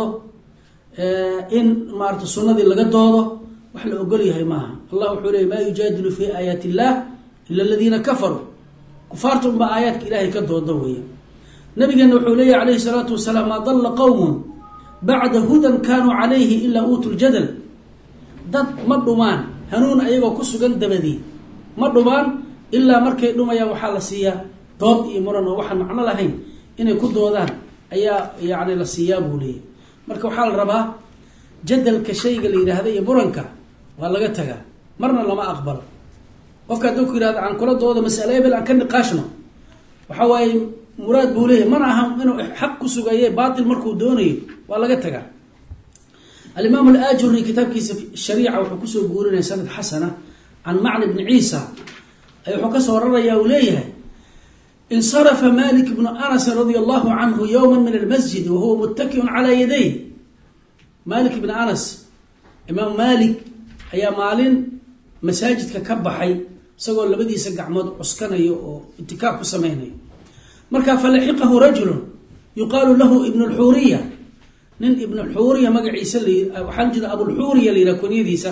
in maarata sunnadii laga doodo wax la ogol yahay maaha allah wuxuu leeyay maa yujaadilu fi aayaati illah ila aladiina kafaruu kufaarta unbaa aayaadka ilaahay ka dooda weya nabigeena wuxuu leeyahy calayhi salaatu wasalaam maa dalla qowmun bacda hudan kaanuu calayhi ilaa uutu ljadal dad ma dhumaan hanuun ayagoo ku sugan dabadii ma dhumaan ilaa markay dhumayaan waxaa la siiyaa dood iyo muran oo waxaan macno lahayn inay ku doodaan ayaa yani la siiyaa buu leeyahy marka waxaa la rabaa jadalka shayga la yidhaahda iyo muranka waa laga tagaa marna lama aqbalo qofka hadduu ku yihahdo aan kula doodo masale ebel aan ka niqaashno waxa waaye muraad buu leeyahy mana aha inuu xaq ku sugaye baatil markuu doonayo waa laga tagaa alimaam alajuri kitaabkiisa shariica wuxuu kusoo guurinaya sanad xasana can macni bni ciisa wuxuu kasoo raraya uu leeyahay insarafa malik bnu anas radia allahu canhu yowma min almasjidi wahuwa muttakiun calaa yaday malik bni anas imaam malik ayaa maalin masaajidka ka baxay isagoo labadiisa gacmood cuskanayo oo itikaab ku sameynayo markaa falaxiqahu rajulun yuqaalu lahu ibn lxuuriya nin ibn lxuuriya magaciisa waxaan jira abulxuuriya la yidhaha kunyadiisa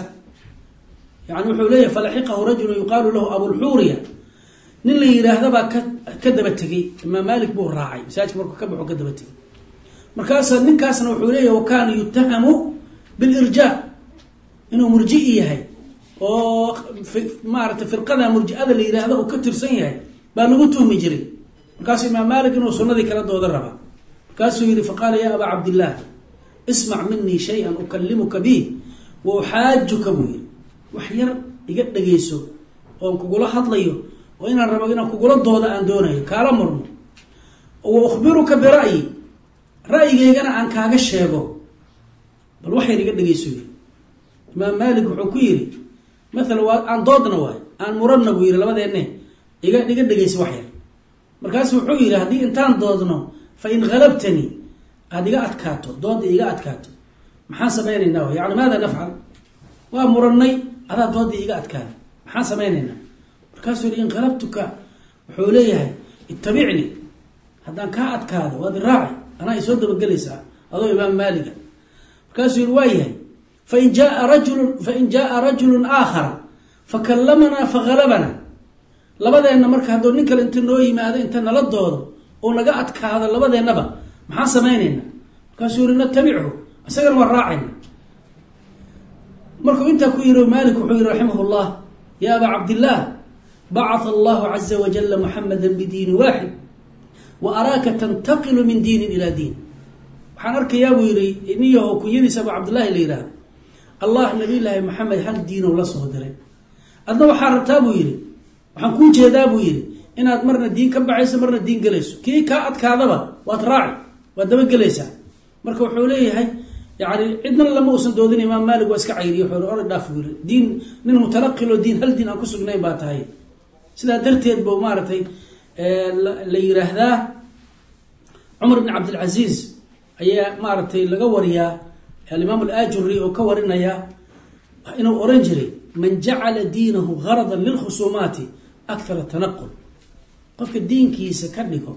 yani wuxuu leeyahay falaxiqahu rajulun yuqaalu lahu abulxuuriya nin la yidhaahdabaa ka ka daba tegey imaam malik buu raacay masaajidka markuu ka baxo ka daba tegey markaasa ninkaasna wuxuu leeyahay wakaana yutahamu bilirjaa inuu murji'i yahay oo maaragtay firqada murji'ada la yidhaahdo uu ka tirsan yahay baa lagu tuhmi jiray markaasuu imaam malik inuu sunnadii kala dooda rabaa markaasuu yihi faqaala ya abaa cabdillaah ismac minii shay-an ukalimuka bih wa uxaajuka buu yihi wax yar iga dhageyso oon kugula hadlayo oo inaan rabo inaan kugula dooda aan doonayo kaala murmo wa ukhbiruka bira'yi ra'yigeygana aan kaaga sheego bal wax yar iga dhageyso yiri imaam malik wuxuu ku yidhi maala waa aan doodna waayo aan muranna buu yihi labadeenne iga iga dhegeysa wax yar markaasu wuxuu yidhi haddii intaan doodno fa in halabtanii aada iga adkaato dooda iga adkaato maxaan samaynaynaa yani maada nafcal waa murannay adaa doodii iga adkaada maxaan samaynaynaa markaasuu yihi in halabtuka wuxuu leeyahay ittabicnii haddaan kaa adkaado waad iraaci anaa isoo dabagelaysaa adoo imaam maaliga markaasuu yihi waa yahay fain jaaa rajulun fain jaaa rajulun aakhara fakallamanaa fahalabana labadeenna marka hadduu nin kale inta noo yimaado inta nala doodo oo naga adkaado labadeennaba maxaan samaynaynaa markaasuu yihi natabichu isagana waan raacayna markuu intaa ku yihi maalik wuxuu yihi raximah llah ya abaa cabdillaah bacatha allahu caza wajala muxamada bidiini waaxid wa araaka tantaqilu min diinin ilaa diin waxaan arkayaa buu yihi niyaho kunyadiisa abu cabdillahi la yihahdo allah nabiy llaahi maxamed hal diinow la soo diray adna waxaa rabtaa buu yihi waxaan kuu jeedaa buu yihi inaad marna diin ka baxayso marna diin gelayso kii kaa adkaadaba waad raaci waad dabagelaysaa marka wuxuu leeyahay yani cidna lama uusan doodin imaam maalik waa iska cayriye wuxuu ora dhaaf buu yihi diin nin mutalaqilo diin hal diin aan ku sugnayn baa tahay sidaa darteed bu maaragtay la yiraahdaa cumar bn cabdilcaziiz ayaa maaragtay laga wariyaa alimaam alajuri oo ka warinaya inuu oran jiray man jacala diinahu garadan lilkhusuumaati akthara tanaqul qofka diinkiisa ka dhigo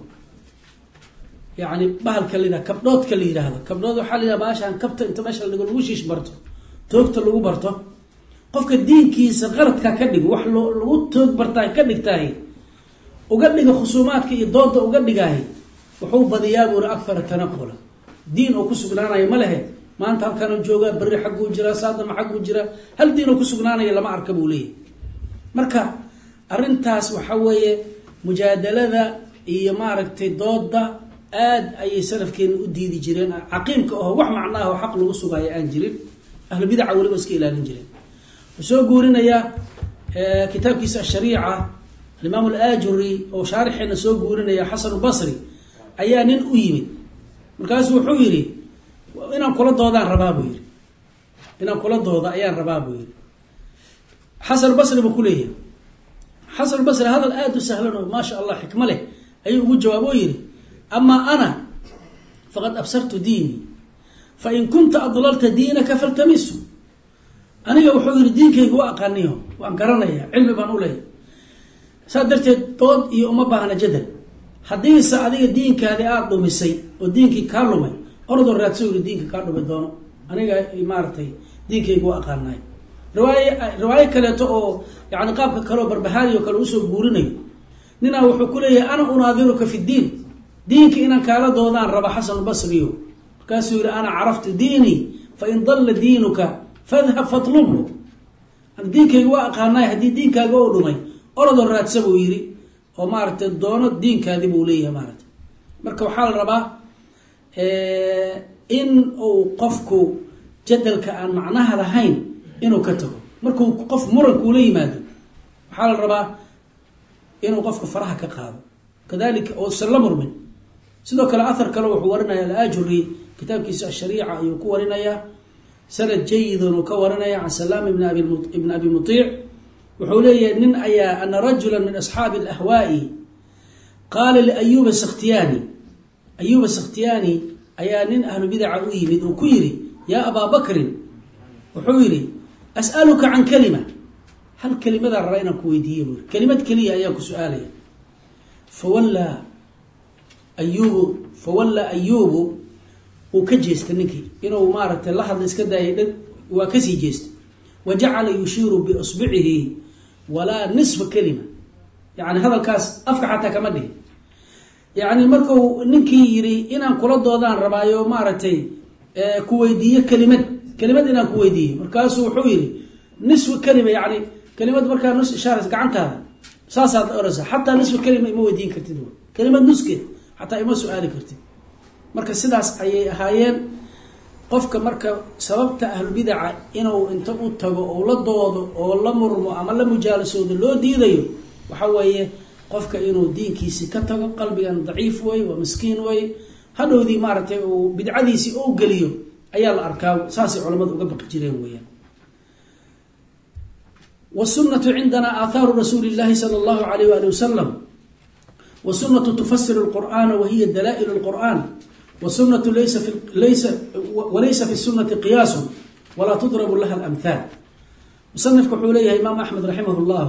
yani bahalka la yidhah kabdhoodka la yidhaahdo kabdhood waxaa la yidhaha baashaan kabta inta meesha la dhigo lagu shiish barto toogta lagu barto qofka diinkiisa qaradka ka dhigo wax loo lagu toog bartaa ka dhigtahay uga dhiga khusuumaadka iyo dooda uga dhigahay wuxuu badiyaa buuri akthara tanaqula diin oo ku sugnaanayo ma lehe maanta halkaanu joogaa berri xagguu jiraa saadama xagguu jiraa hal diin oo ku sugnaanaya lama arka buu leeyahy marka arrintaas waxa weeye mujaadalada iyo maaragtay dooda aad ayay salafkeena u diidi jireen caqiimka oo wax macnaa oo xaq lagu sugayo aan jirin ahlu bid'a waliba iska ilaalin jireen soo guurinaya kitaabkiisa shariica Imam al-Ajuri oo sharixina soo guurinaya Hasan al-Basri ayaa nin u yimid markaas wuxuu yiri inaan kula doodaan rabaa buu yiri inaan kula dooda ayaan rabaa buu yiri Hasan al-Basri buu kuleeyay Hasan al-Basri hadal aad u sahlan oo ma sha Allah xikma leh ayuu ugu jawaabo yiri amma ana faqad absartu diini fa in kunta adlalta diinaka faltamisu aniga wuxuu yiri diinkaygu waa aqaaniyo waan garanaya cilmi baan u leeyahay sadarteed dood iyo uma baahna jadal hadii sa adiga diinkaadi aad dhumisay oo diinkii ka lumay ordo raadso yiri diinka ka dhumay doono aniga imaartay diinkaygu waa aqaanay riwaaya riwaaya kale oo yaani qaabka kale oo barbahaariyo kale u soo guurinayo nina wuxuu ku leeyahay ana unaadiruka fi diin diinka inaan kala doodaan raba Hasan al-Basri kaasuu yiri ana araftu diini fa in dalla diinuka fadhhab fatlubhu diinkaygu waa aqaanay hadii diinkaaga oo dhumay ordo raadso buu yiri oo maartay doono diinkaadi buu leeyahay maartay marka waxa la rabaa ee in uu qofku jadalka aan macnaha lahayn inuu ka tago markuu qof muran ku leeyimaado waxa la rabaa inuu qofku faraha ka qaado kadalika oo sallam murmin sidoo kale athar kale wuxuu warinaya al-Ajuri kitaabkiisa shariica ayuu ku warinaya sanad jayyid oo ka warinaya an Salam ibn Abi ibn Abi Muti' wuxuu leeyahay nin ayaa ana rajulan min ashab al-ahwa'i qala li Ayyub as-Sakhtiyani Ayyub as-Sakhtiyani ayaa nin ahlu bid'a u yimid oo ku yiri ya Abu Bakr wuxuu yiri as'aluka an kalima hal kalimada rayna ku weydiiyo kalimad kaliya ayaa ku su'aalaya fawalla Ayyub fawalla Ayyub oo ka jeestay ninkii inuu maartay la hadal iska daayay dad waa ka sii jeestay waja'ala yushiru bi usbi'ihi wala nisf kalima yaani hadalkaas afka xataa kama dhig yaani markuu ninkii yiri inaan kula doodaan rabaayo maartay ee ku weydiiyo kalimad kalimad inaan ku weydiiyo markaas wuxuu yiri nisf kalima yaani kalimad markaa nus ishaara gacantaada saasaad orasa hatta nisf kalima ma weydiin kartid kalimad nuskeed hatta ima su'aali kartid marka sidaas ayay ahaayeen qofka marka sababta ahlul bid'a inuu inta u tago oo la doodo oo la murmo ama la mujaalasoodo loo diidayo waxa weeye qofka inuu diinkiisa ka tago qalbigan daciif way waa miskiin way hadhoodii maartay oo bidcadiisi oo galiyo ayaa la arkaa saasi culimadu uga baqi jireen weeyaan والسنة عندنا آثار رسول الله صلى الله عليه وآله وسلم والسنة تفسر القرآن وهي دلائل القرآن والسنة ليس في ليس وليس في السنة قياس ولا تضرب لها الأمثال مصنف كحوليه إمام أحمد رحمه الله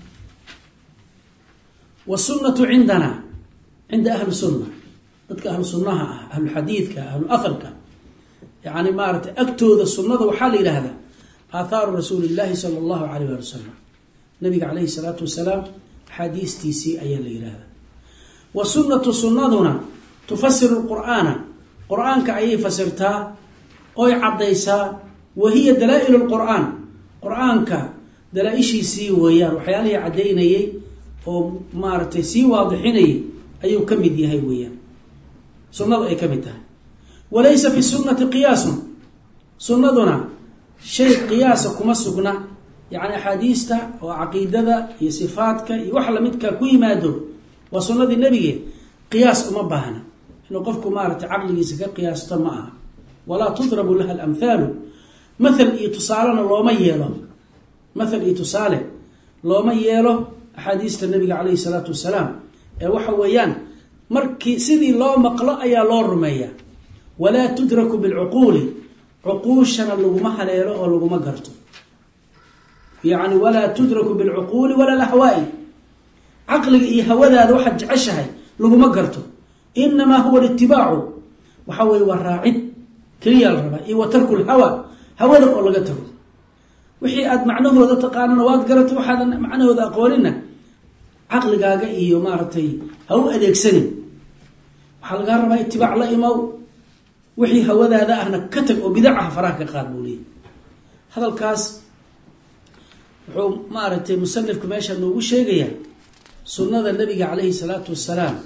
والسنة عندنا عند أهل السنة ضدك أهل السنة أهل الحديث كأهل الأثر يعني ما أكتوذ السنة وحالي لهذا آثار رسول الله صلى الله عليه وسلم نبي عليه الصلاة والسلام حديث تيسي أي الليل هذا والسنة سنتنا تفسر القرآن قرآن كأي فسرتها أي عبديسا وهي دلائل القرآن قرآن كدلائشي سي ويا وحيالي عديني ومارتي سي واضحيني أي كمدي هاي ويا سنة أي كمدها وليس في السنة قياس سنتنا شيء قياسه كما سقنا يعني حديثته وعقيدته صفاتك وحلا مدك كيمادو وسنة النبي قياس وما بهنا إنه قفكم مارت عقلي سك قياس معها ولا تضرب لها الأمثال مثل اتصالنا لو ما يله مثل اتصاله لو ما يله حديث النبي عليه الصلاة والسلام وحويان مركي سيدي لو مقلأ يا لو رمية ولا تدرك بالعقول عقوشنا لغما حليلو او لغما غرتو يعني ولا تدرك بالعقول ولا الاهواء عقلك اي هوداده waxa jeceshahay laguma garto inma huwa al-ittiba'u waxa way waraacid kaliya la raba iyo tarku al-hawa hawada oo laga tago wixii aad macnahooda taqaanana waad garato waxa macnahooda aqoonina aqligaaga iyo maartay haw adeegsanin waxa laga rabaa ittibaac la imaw wixii hawadaada ahna ka tag oo bidca faraha ka qaad buulay hadalkaas wuxuu maartay musannifku meesha noogu sheegaya sunnada nabiga calayhi salaatu wasalaam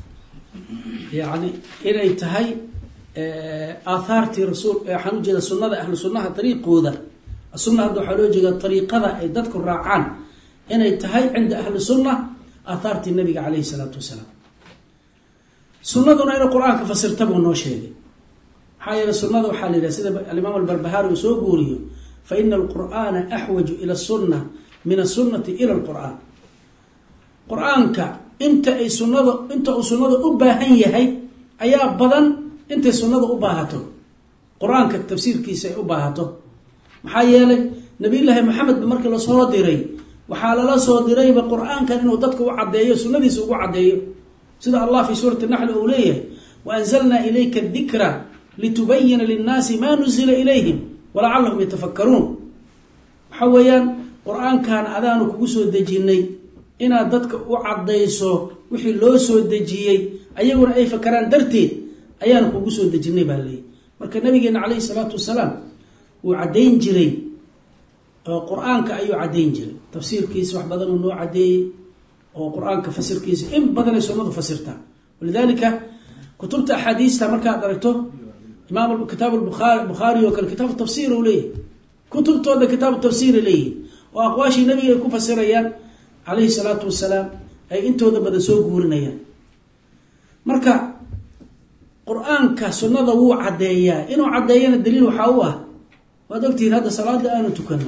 yani inay tahay aathaartii rasuul waxaan ujeeda sunnada ahlu sunnaha ariiqooda sunna hadda waxaa loo jeeda ariiqada ay dadku raacaan inay tahay cinda ahli sunna aathaartii nabiga calayhi salaatu wasalaam. sunnaduna inay qur-aanka fasirta buu noo sheegay, maxaa yeele sunnada waxaa la yidhaha sida alimaam albarbahaari uu soo guuriyo fa ina alqur'aana axwaju ila sunna min asunati ila alqur'aan. qur-aanka inta ay sunnada inta uu sunnada u baahan yahay ayaa badan intay sunnada u baahato, qur-aanka tafsiirkiisa ay u baahato. maxaa yeelay nabiyullaahi maxamed ba markii lasoo diray waxaa lala soo dirayba qur-aankan inuu dadka u caddeeyo, sunnadiisa ugu caddeeyo, sida allah fi suurati naxli uu leeyahay waanzalnaa ilayka dikra litubayina linnaasi maa nuzila ilayhim walacallahum yatafakkaruun. waxa weeyaan qur-aankan adaanu kugu soo dejinay inaad dadka u caddayso wixii loo soo dejiyey ayaguna ay fakaraan darteed ayaanu kugu soo dejinay baa leeyahy. marka nabigeena calayhi salaatu wasalaam wuu caddayn jiray oo qur-aanka ayuu caddayn jiray, tafsiirkiisa wax badan uu noo caddeeyey oo qur-aanka fasirkiisa in badanay sunnadu fasirtaa. walidalika kutubta axaadiista markaad aragto imaam kitaab buaari bukhaari oo kale kitaabu tafsiir uu leeyahay, kutubtooda kitaabu tafsiira leeyihi oo aqwaashii nabiga ay ku fasirayaan calayhi salaatu wasalaam ay intooda badan soo guurinayaan. marka qur-aanka sunnada wuu caddeeyaa, inuu caddeeyana daliil waxaa u ah waad ogtihiin hadda salaada aanu tukano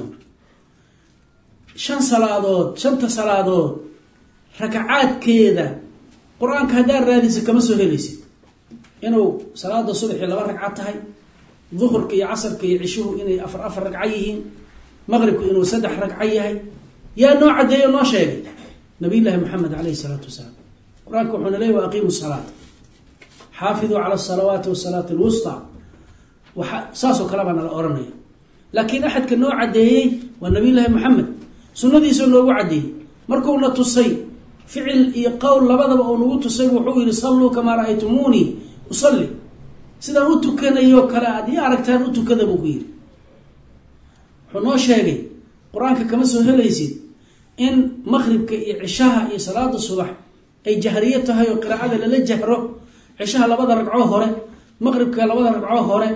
shan salaadood shanta salaadood rakacaadkeeda qur-aanka haddaad raadisa kama soo helaysid. inuu salaada subaxii laba ragca tahay, duhurka iyo casarka iyo cishuhu inay afar afar ragco yihiin, maqribku inuu saddex ragco yahay, yaa noo caddeeyo noo sheegay nabiyullaahi maxamed calayhi salaatu wasalaam. qur-aanka wuxuuna leeyay wa aqiimu salaata xaafiduu cala asalawaati wasalaati alwusta, waa saasoo kale baa nala oranaya. laakiin axadka noo caddeeyey waa nabiyullaahi maxamed, sunnadiisoo noogu caddeeyey markuuna tusay ficil iyo qowl labadaba oo nagu tusay wuxuu yihi salluu kamaa ra'aytumuunii usalli, sidaan u tukanayo kale aad ii aragtaan u tukada buu ku yidhi. wuxuu noo sheegay qur-aanka kama soo helaysid in maqribka iyo cishaha iyo salaada subax ay jahriye tahay oo qiraacada lala jahro, cishaha labada ragcoo hore, maqribka labada ragcoo hore,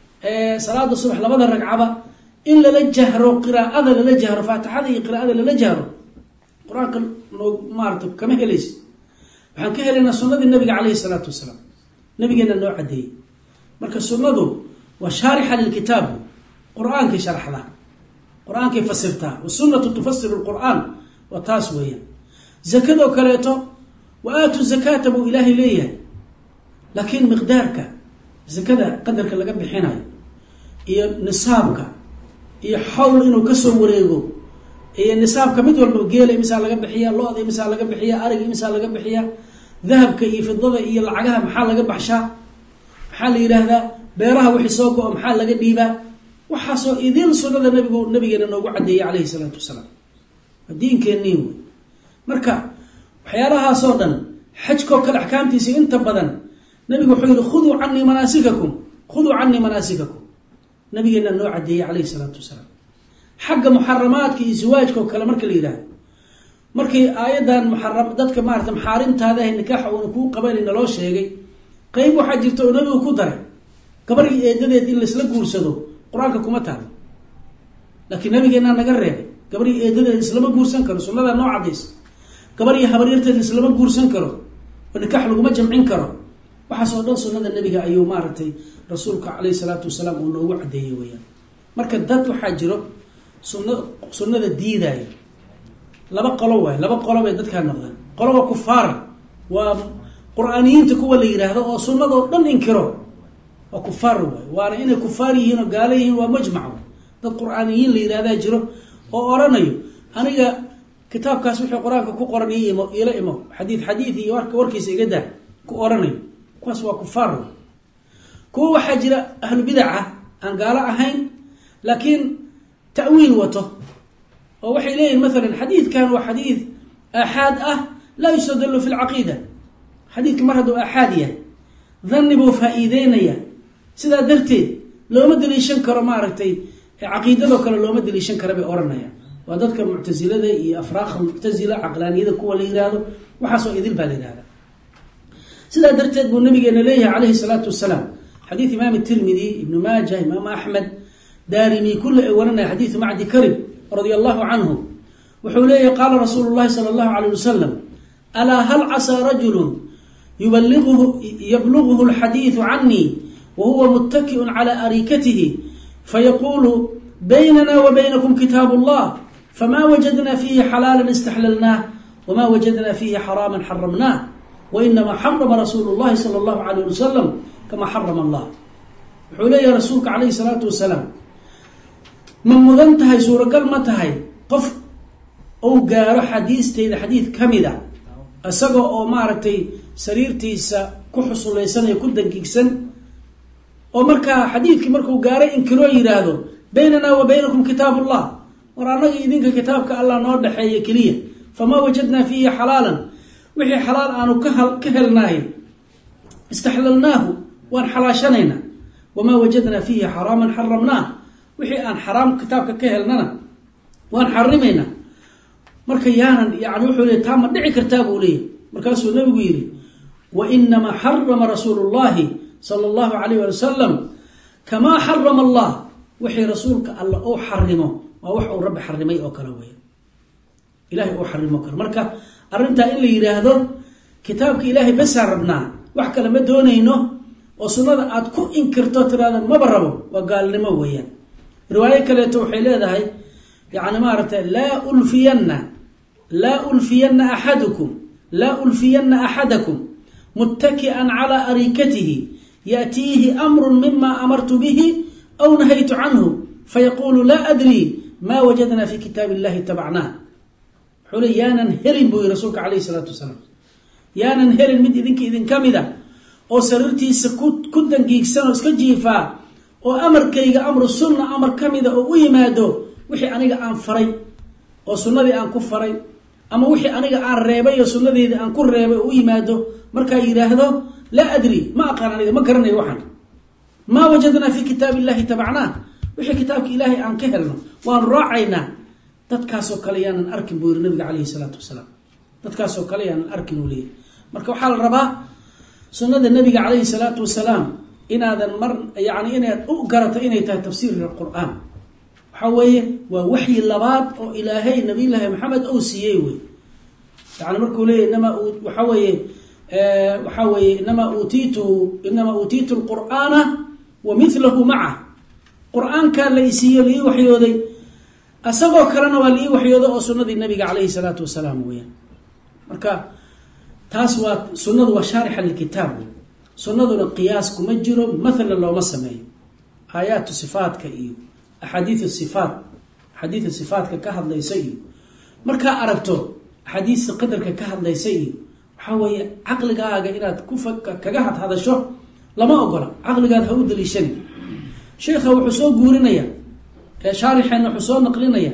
salaada subax labada ragcaba in lala jahro, qiraa'ada lala jahro, faatixada iyo qiraa'ada lala jahro qur-aanka noo maarata kama helaysid. waxaan ka helaynaa sunnadii nabiga calayhi salaatu wasalaam, nabigeena noo caddeeyey. marka sunnadu waa shaarixa lilkitaab, qur-aankay sharaxdaa, qur-aankay fasirtaa, wasunnatu tufasiru lqur'aan, waa taas weeyaan. zakadoo kaleeto wa aatu zakaata buu ilaahay leeyahay, laakiin miqdaarka zakada qadarka laga bixinayo iyo nisaabka iyo xawl inuu kasoo wareego iyo nisaabka mid walba geela imisaa laga bixiya, lo-da imisaa laga bixiya, ariga imisaa laga bixiya, dahabka iyo fidada iyo lacagaha maxaa laga baxshaa, maxaa la yidhaahdaa beeraha wixii soo go-o maxaa laga dhiibaa, waxaasoo idin sunnada nabigu nabigeena noogu caddeeyey calayhi salaatu wasalaam, diinkeenii wey. marka waxyaalahaasoo dhan xajkoo kale axkaamtiisi inta badan nabigu wuxuu yihi khuduu canii manaasikakum khuduu canii manaasikakum, nabigeena noo caddeeyey calayhi salaatu wasalaam. xagga muxaramaadka iyo siwaajka oo kale marka la yidhaahdo, markii aayadan muxaram dadka maarata maxaarimtaada ah nikaaxa uuna kuu qabanayna loo sheegay, qeyb waxaa jirta oo nabigu ku daray gabarhii eedadeed in laisla guursado qur-aanka kuma taalo, laakiin nabigeenaa naga reebay gabarhii eedadeed islama guursan karo, sunnadaa noo cadaysa. gabarhii habaryarteed islama guursan karo oo nikaax laguma jamcin karo, waxaasoo dhan sunnada nabiga ayuu maaragtay rasuulka calayhi salaatu wasalaam uu noogu caddeeyey weyaan. marka dad waxaa jiro sunna sunnada diidaayo, laba qolo waay laba qolo bay dadkaa noqdaan. qolo waa kufaar, waa qur-aaniyiinta kuwa la yidhaahdo oo sunnadoo dhan inkiro, waa kufaar waay, waana inay kufaar yihiin oo gaalo yihiin waa majmac waay. dad qur-aaniyiin la yidhahdaa jiro oo oranayo aniga kitaabkaas wixii qur-aanka ku qoran ii imo iila imo xadiid xadiid iyo warka warkiisa iga daa ku oranayo, kuwaas waa kufaar waay. kuwa waxaa jira ahlu bidaca aan gaalo ahayn laakiin ta'wiil wato oo waxay leeyihin maalan xadiidkan waa xadiid aaxaad ah laa yustadallu fi lcaqiida, xadiidka mar hadduu aaxaad yahay dhanni buu faa-iideynaya, sidaa darteed looma daliishan karo maaragtay caqiidadoo kale looma daliishan kara bay oranayaan. ودتك المعتزلة إيه أفراخ المعتزلة عقلانية كوا اللي يرادوا وحصوا إذن بالإرادة سيدا درتد بالنبي أن ليه عليه الصلاة والسلام حديث إمام الترمذي ابن ماجه إمام أحمد دارمي كل أولنا حديث معدي كرب رضي الله عنه وحوليه قال رسول الله صلى الله عليه وسلم ألا هل عسى رجل يبلغه يبلغه الحديث عني وهو متكئ على أريكته فيقول بيننا وبينكم كتاب الله فما وجدنا فيه حلالا استحللناه وما وجدنا فيه حراما حرمناه وإنما حرم رسول الله صلى الله عليه وسلم كما حرم الله حولي رسولك عليه الصلاة والسلام من مدنتهي سورة قلمتهي قف أو قارو حديث تيد حديث كمدة أساقو أو مارتي سريرتيسا كحصو ليسان يكون دنكيكسن أو مركا حديث كمركو قاري إنكرو يرادو بيننا وبينكم كتاب الله ورانا إذنك كتابك الله نور دحية كلية فما وجدنا فيه حلالا وحي حلال آنو كهل كهلناه استحللناه وان حلاشنينا وما وجدنا فيه حراما حرمناه وحي أن حرام كتابك كهلنا وان حرمينا marka yaanan yaani wuxuu leeyahay taama dhici kartaa buu leeyahay markaasuu nabigu yiri wa inma harrama rasuulullah sallallahu alayhi wa sallam kama harrama allah wixii rasuulka allah oo xarimo waa wax uu rabbi xarimay oo kala weey ilaahi oo xarimo kar marka arinta in la yiraahdo kitaabka ilaahi bas rabna wax kale ma doonayno oo sunnada aad ku inkirto tiraada ma barabo waa gaalnimo weeyaan riwaayad kale waxay leedahay yaani ma aragtay la ulfiyanna لا ألفين أحدكم لا ألفين أحدكم متكئا على أريكته يأتيه أمر مما أمرت به أو نهيت عنه فيقول لا أدري ما وجدنا في كتاب الله تبعناه حولي يانا هرين بوي رسولك عليه الصلاة والسلام يانا هرين مد إذنك إذن كامدة أو سررتي سكوت كدن جيك سنة وسكجيفا أو أمر كيغا أمر السنة أمر كامدة أو ويمادو وحي أنيغا أن فري أو سنة دي أن كفري أما وحي أنيغا أن ريبي أو سنة دي أن كل ريبي ويمادو مركا يراهدو لا أدري ما أقرأ أنيغا ما قرني وحن ما وجدنا في كتاب الله تبعناه وحي كتابك إلهي أن كهلنا وأن راعينا تتكاسو كليانا أركن بوير النبي عليه الصلاة والسلام تتكاسو كليانا أركن وليه مركا وحال الربا سنة النبي عليه الصلاة والسلام إن هذا المر يعني إن أقرأت إن تفسير القرآن حويه ووحي اللبات أو إلهي النبي الله محمد أو سيوي يعني مركو ليه إنما وحويه أه وحويه إنما أوتيت إنما أوتيت القرآن ومثله معه قرآن كان ليسي لي وحيودي أسقوا كرنا ولي وحيودي أو سنة النبي عليه الصلاة والسلام ويا مركا تاسوا سنة وشارحة للكتاب سنة القياس كمجر مثلا لو ما سمي آيات صفات كأيو أحاديث الصفات حديث الصفات كهذا ليس مركا أربته حديث قدر كهذا ليس حوي عقل جاء إلى كفك كجهة هذا الشر لما أقول عقل جاء هود ليشني شيخ وحسون جورنيا شارح إنه حسون نقلنيا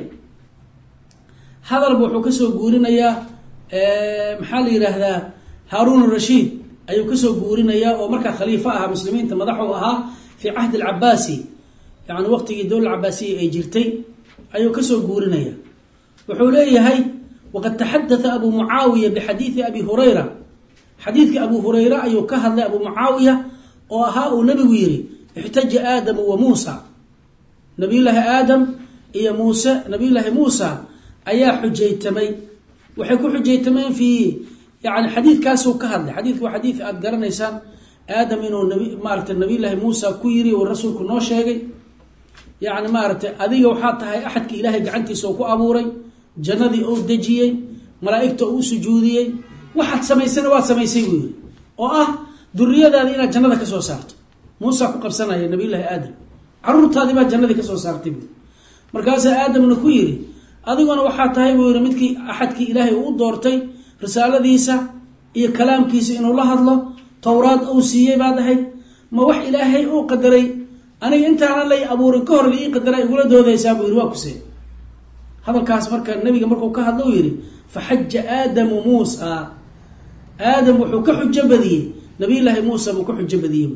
هذا البوح كسو جورنيا محلي هذا هارون الرشيد أيو كسو جورنيا ومركا خليفة مسلمين تمضحوها في عهد العباسي يعني وقت الدولة العباسية أي جرتي أيو كسو قورنيا وحوليه هاي وقد تحدث أبو معاوية بحديث أبي هريرة حديث أبو هريرة أيو كهذا أبو معاوية وهاء نبي ويري احتج آدم وموسى نبي الله آدم إيا موسى نبي الله موسى أيا حجيتمي وحكو حجيتمين في يعني حديث كاسو كهذا حديث وحديث أدقرنا إنسان آدم إنه النبي مارت النبي الله موسى كويري والرسول كنو شيغي يعني مارت أذيك وحاطها أحد كإلهي قعنتي سوكو أبوري جندي أو دجيي ملائكته أو سجوديي واحد سمي سنوات سمي سيوي وآه درية ذا جندك سو سارت موسى قب سنة يا نبي الله آدم عرورت هذه ما جندك سو سارت مركز آدم نكويري أذيك أنا وحاطها يقول متك أحد كإلهي أو دورتي رسالة ديسة إيه كلام كيس إنه الله الله توراة أو سيئة بعد هاي ما وح إلهي أو قدري أنا أنت أنا اللي أبو ركور لي قدري يقول ده هذا يسابه يرواكسه هذا الكاس مركا النبي مركو كهذا ويري فحج آدم موسى آدم وحك حج بديه نبي الله موسى وك حج بديه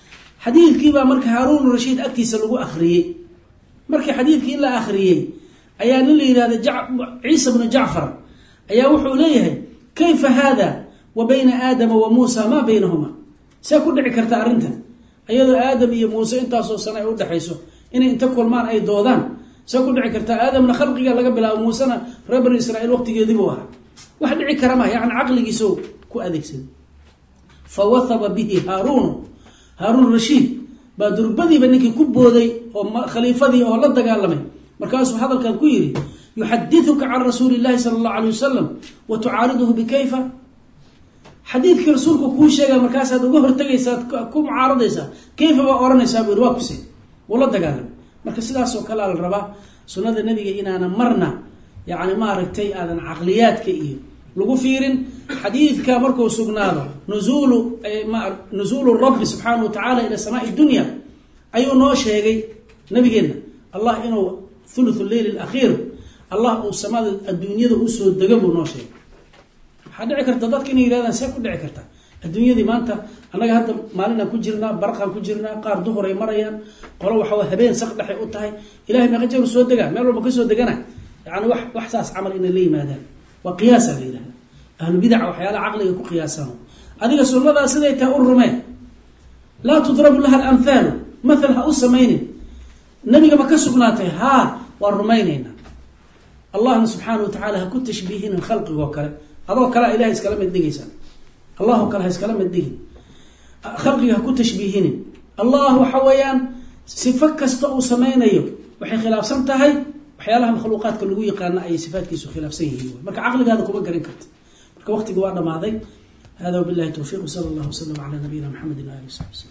حديث كيبا مركا هارون الرشيد أكتي سلوه أخريه مركا حديث كي إلا أخريه ayaa nin la yidhahda ciisa bnu jacfar ayaa wuxuu leeyahay kayfa hada wa bayna aadama wa muusa maa baynahuma see ku dhici karta arrintan iyadoo aadam iyo muuse intaasoo sano ay udhexayso inay inta kulmaan ay doodaan see ku dhici karta aadamna khalqiga laga bilaabo muusena reer bani israiil waqtigeediibuu ahaa wax dhici kara ma yani caqligiisoo ku adeegsaday fawahaba bihi haaruunu haaruun rashiid baa durbadiiba ninkii ku booday oo khaliifadii oo la dagaalamay markaasuu hadalkan ku yidhi yuxadiuka can rasuuli llahi sala allahu alay wasalam wa tucaariduhu bikayfa xadiidkii rasuulku kuu sheega markaasaad uga hortagaysaa ku mucaaradaysaa kayfa baa ohanaysaa buu yidhi waa kuse wuu la dagaalamay marka sidaasoo kalea la rabaa sunnada nebiga inaana marna yani maaragtay aadan caqliyaadka iyo lagu fiirin xadiidka markuu sugnaado nuzuulu nuzuulu rabbi subxaanahu watacaala ila samaai dunya ayuu noo sheegay nabigeenna allah inuu thuluthu leyl alakhiir allah uu samada adduunyada usoo dega buu noo sheegay waxaa dhici karta dadka inay yidhahdaan see ku dhici karta adduunyadii maanta annaga hadda maalinaan ku jirnaa barqaan ku jirnaa qaar duhuray marayaan qolo waxaa habeen sak dhexay u tahay ilahay meeqa jeeru soo degaa meel walba kasoo degana yani wax wax saas camal inay la yimaadaan waa qiyaasa la yidhahda ahlubidaca waxyaalaha caqliga ku qiyaasano adiga sunnadaa siday tahay u rumeen laa tudrabu laha alamhaalu mathal ha u samaynin nabiga ma ka sugnaatay haa waa rumaynaynaa allahna subxaana wa tacaala ha ku tashbiihinin khalqigoo kale adoo kalea ilahay iskala mid dhigaysaa allahu kale ha iskala mid dhigin khalqiga ha ku tashbiihinin allah waxa weeyaan sifo kasta uu samaynayo waxay khilaafsan tahay waxyaalaha makhluuqaadka lagu yaqaana ayay sifaatkiisu khilaafsan yihiin marka caqligaada kuma garan karta marka waqtiga waa dhamaaday hada wabillahi tawfiiq sala allahu wasalam ala nabiyina maxamedin waalihi wasaxbi wasallam.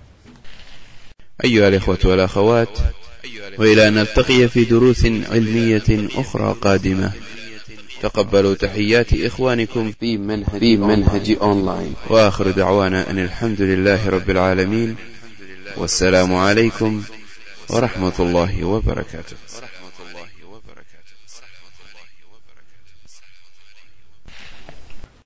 أيها الإخوة والأخوات، وإلى أن نلتقي في دروس علمية أخرى قادمة، تقبلوا تحيات إخوانكم في منهج, في منهج أونلاين، وآخر دعوانا أن الحمد لله رب العالمين، والسلام عليكم ورحمة الله وبركاته.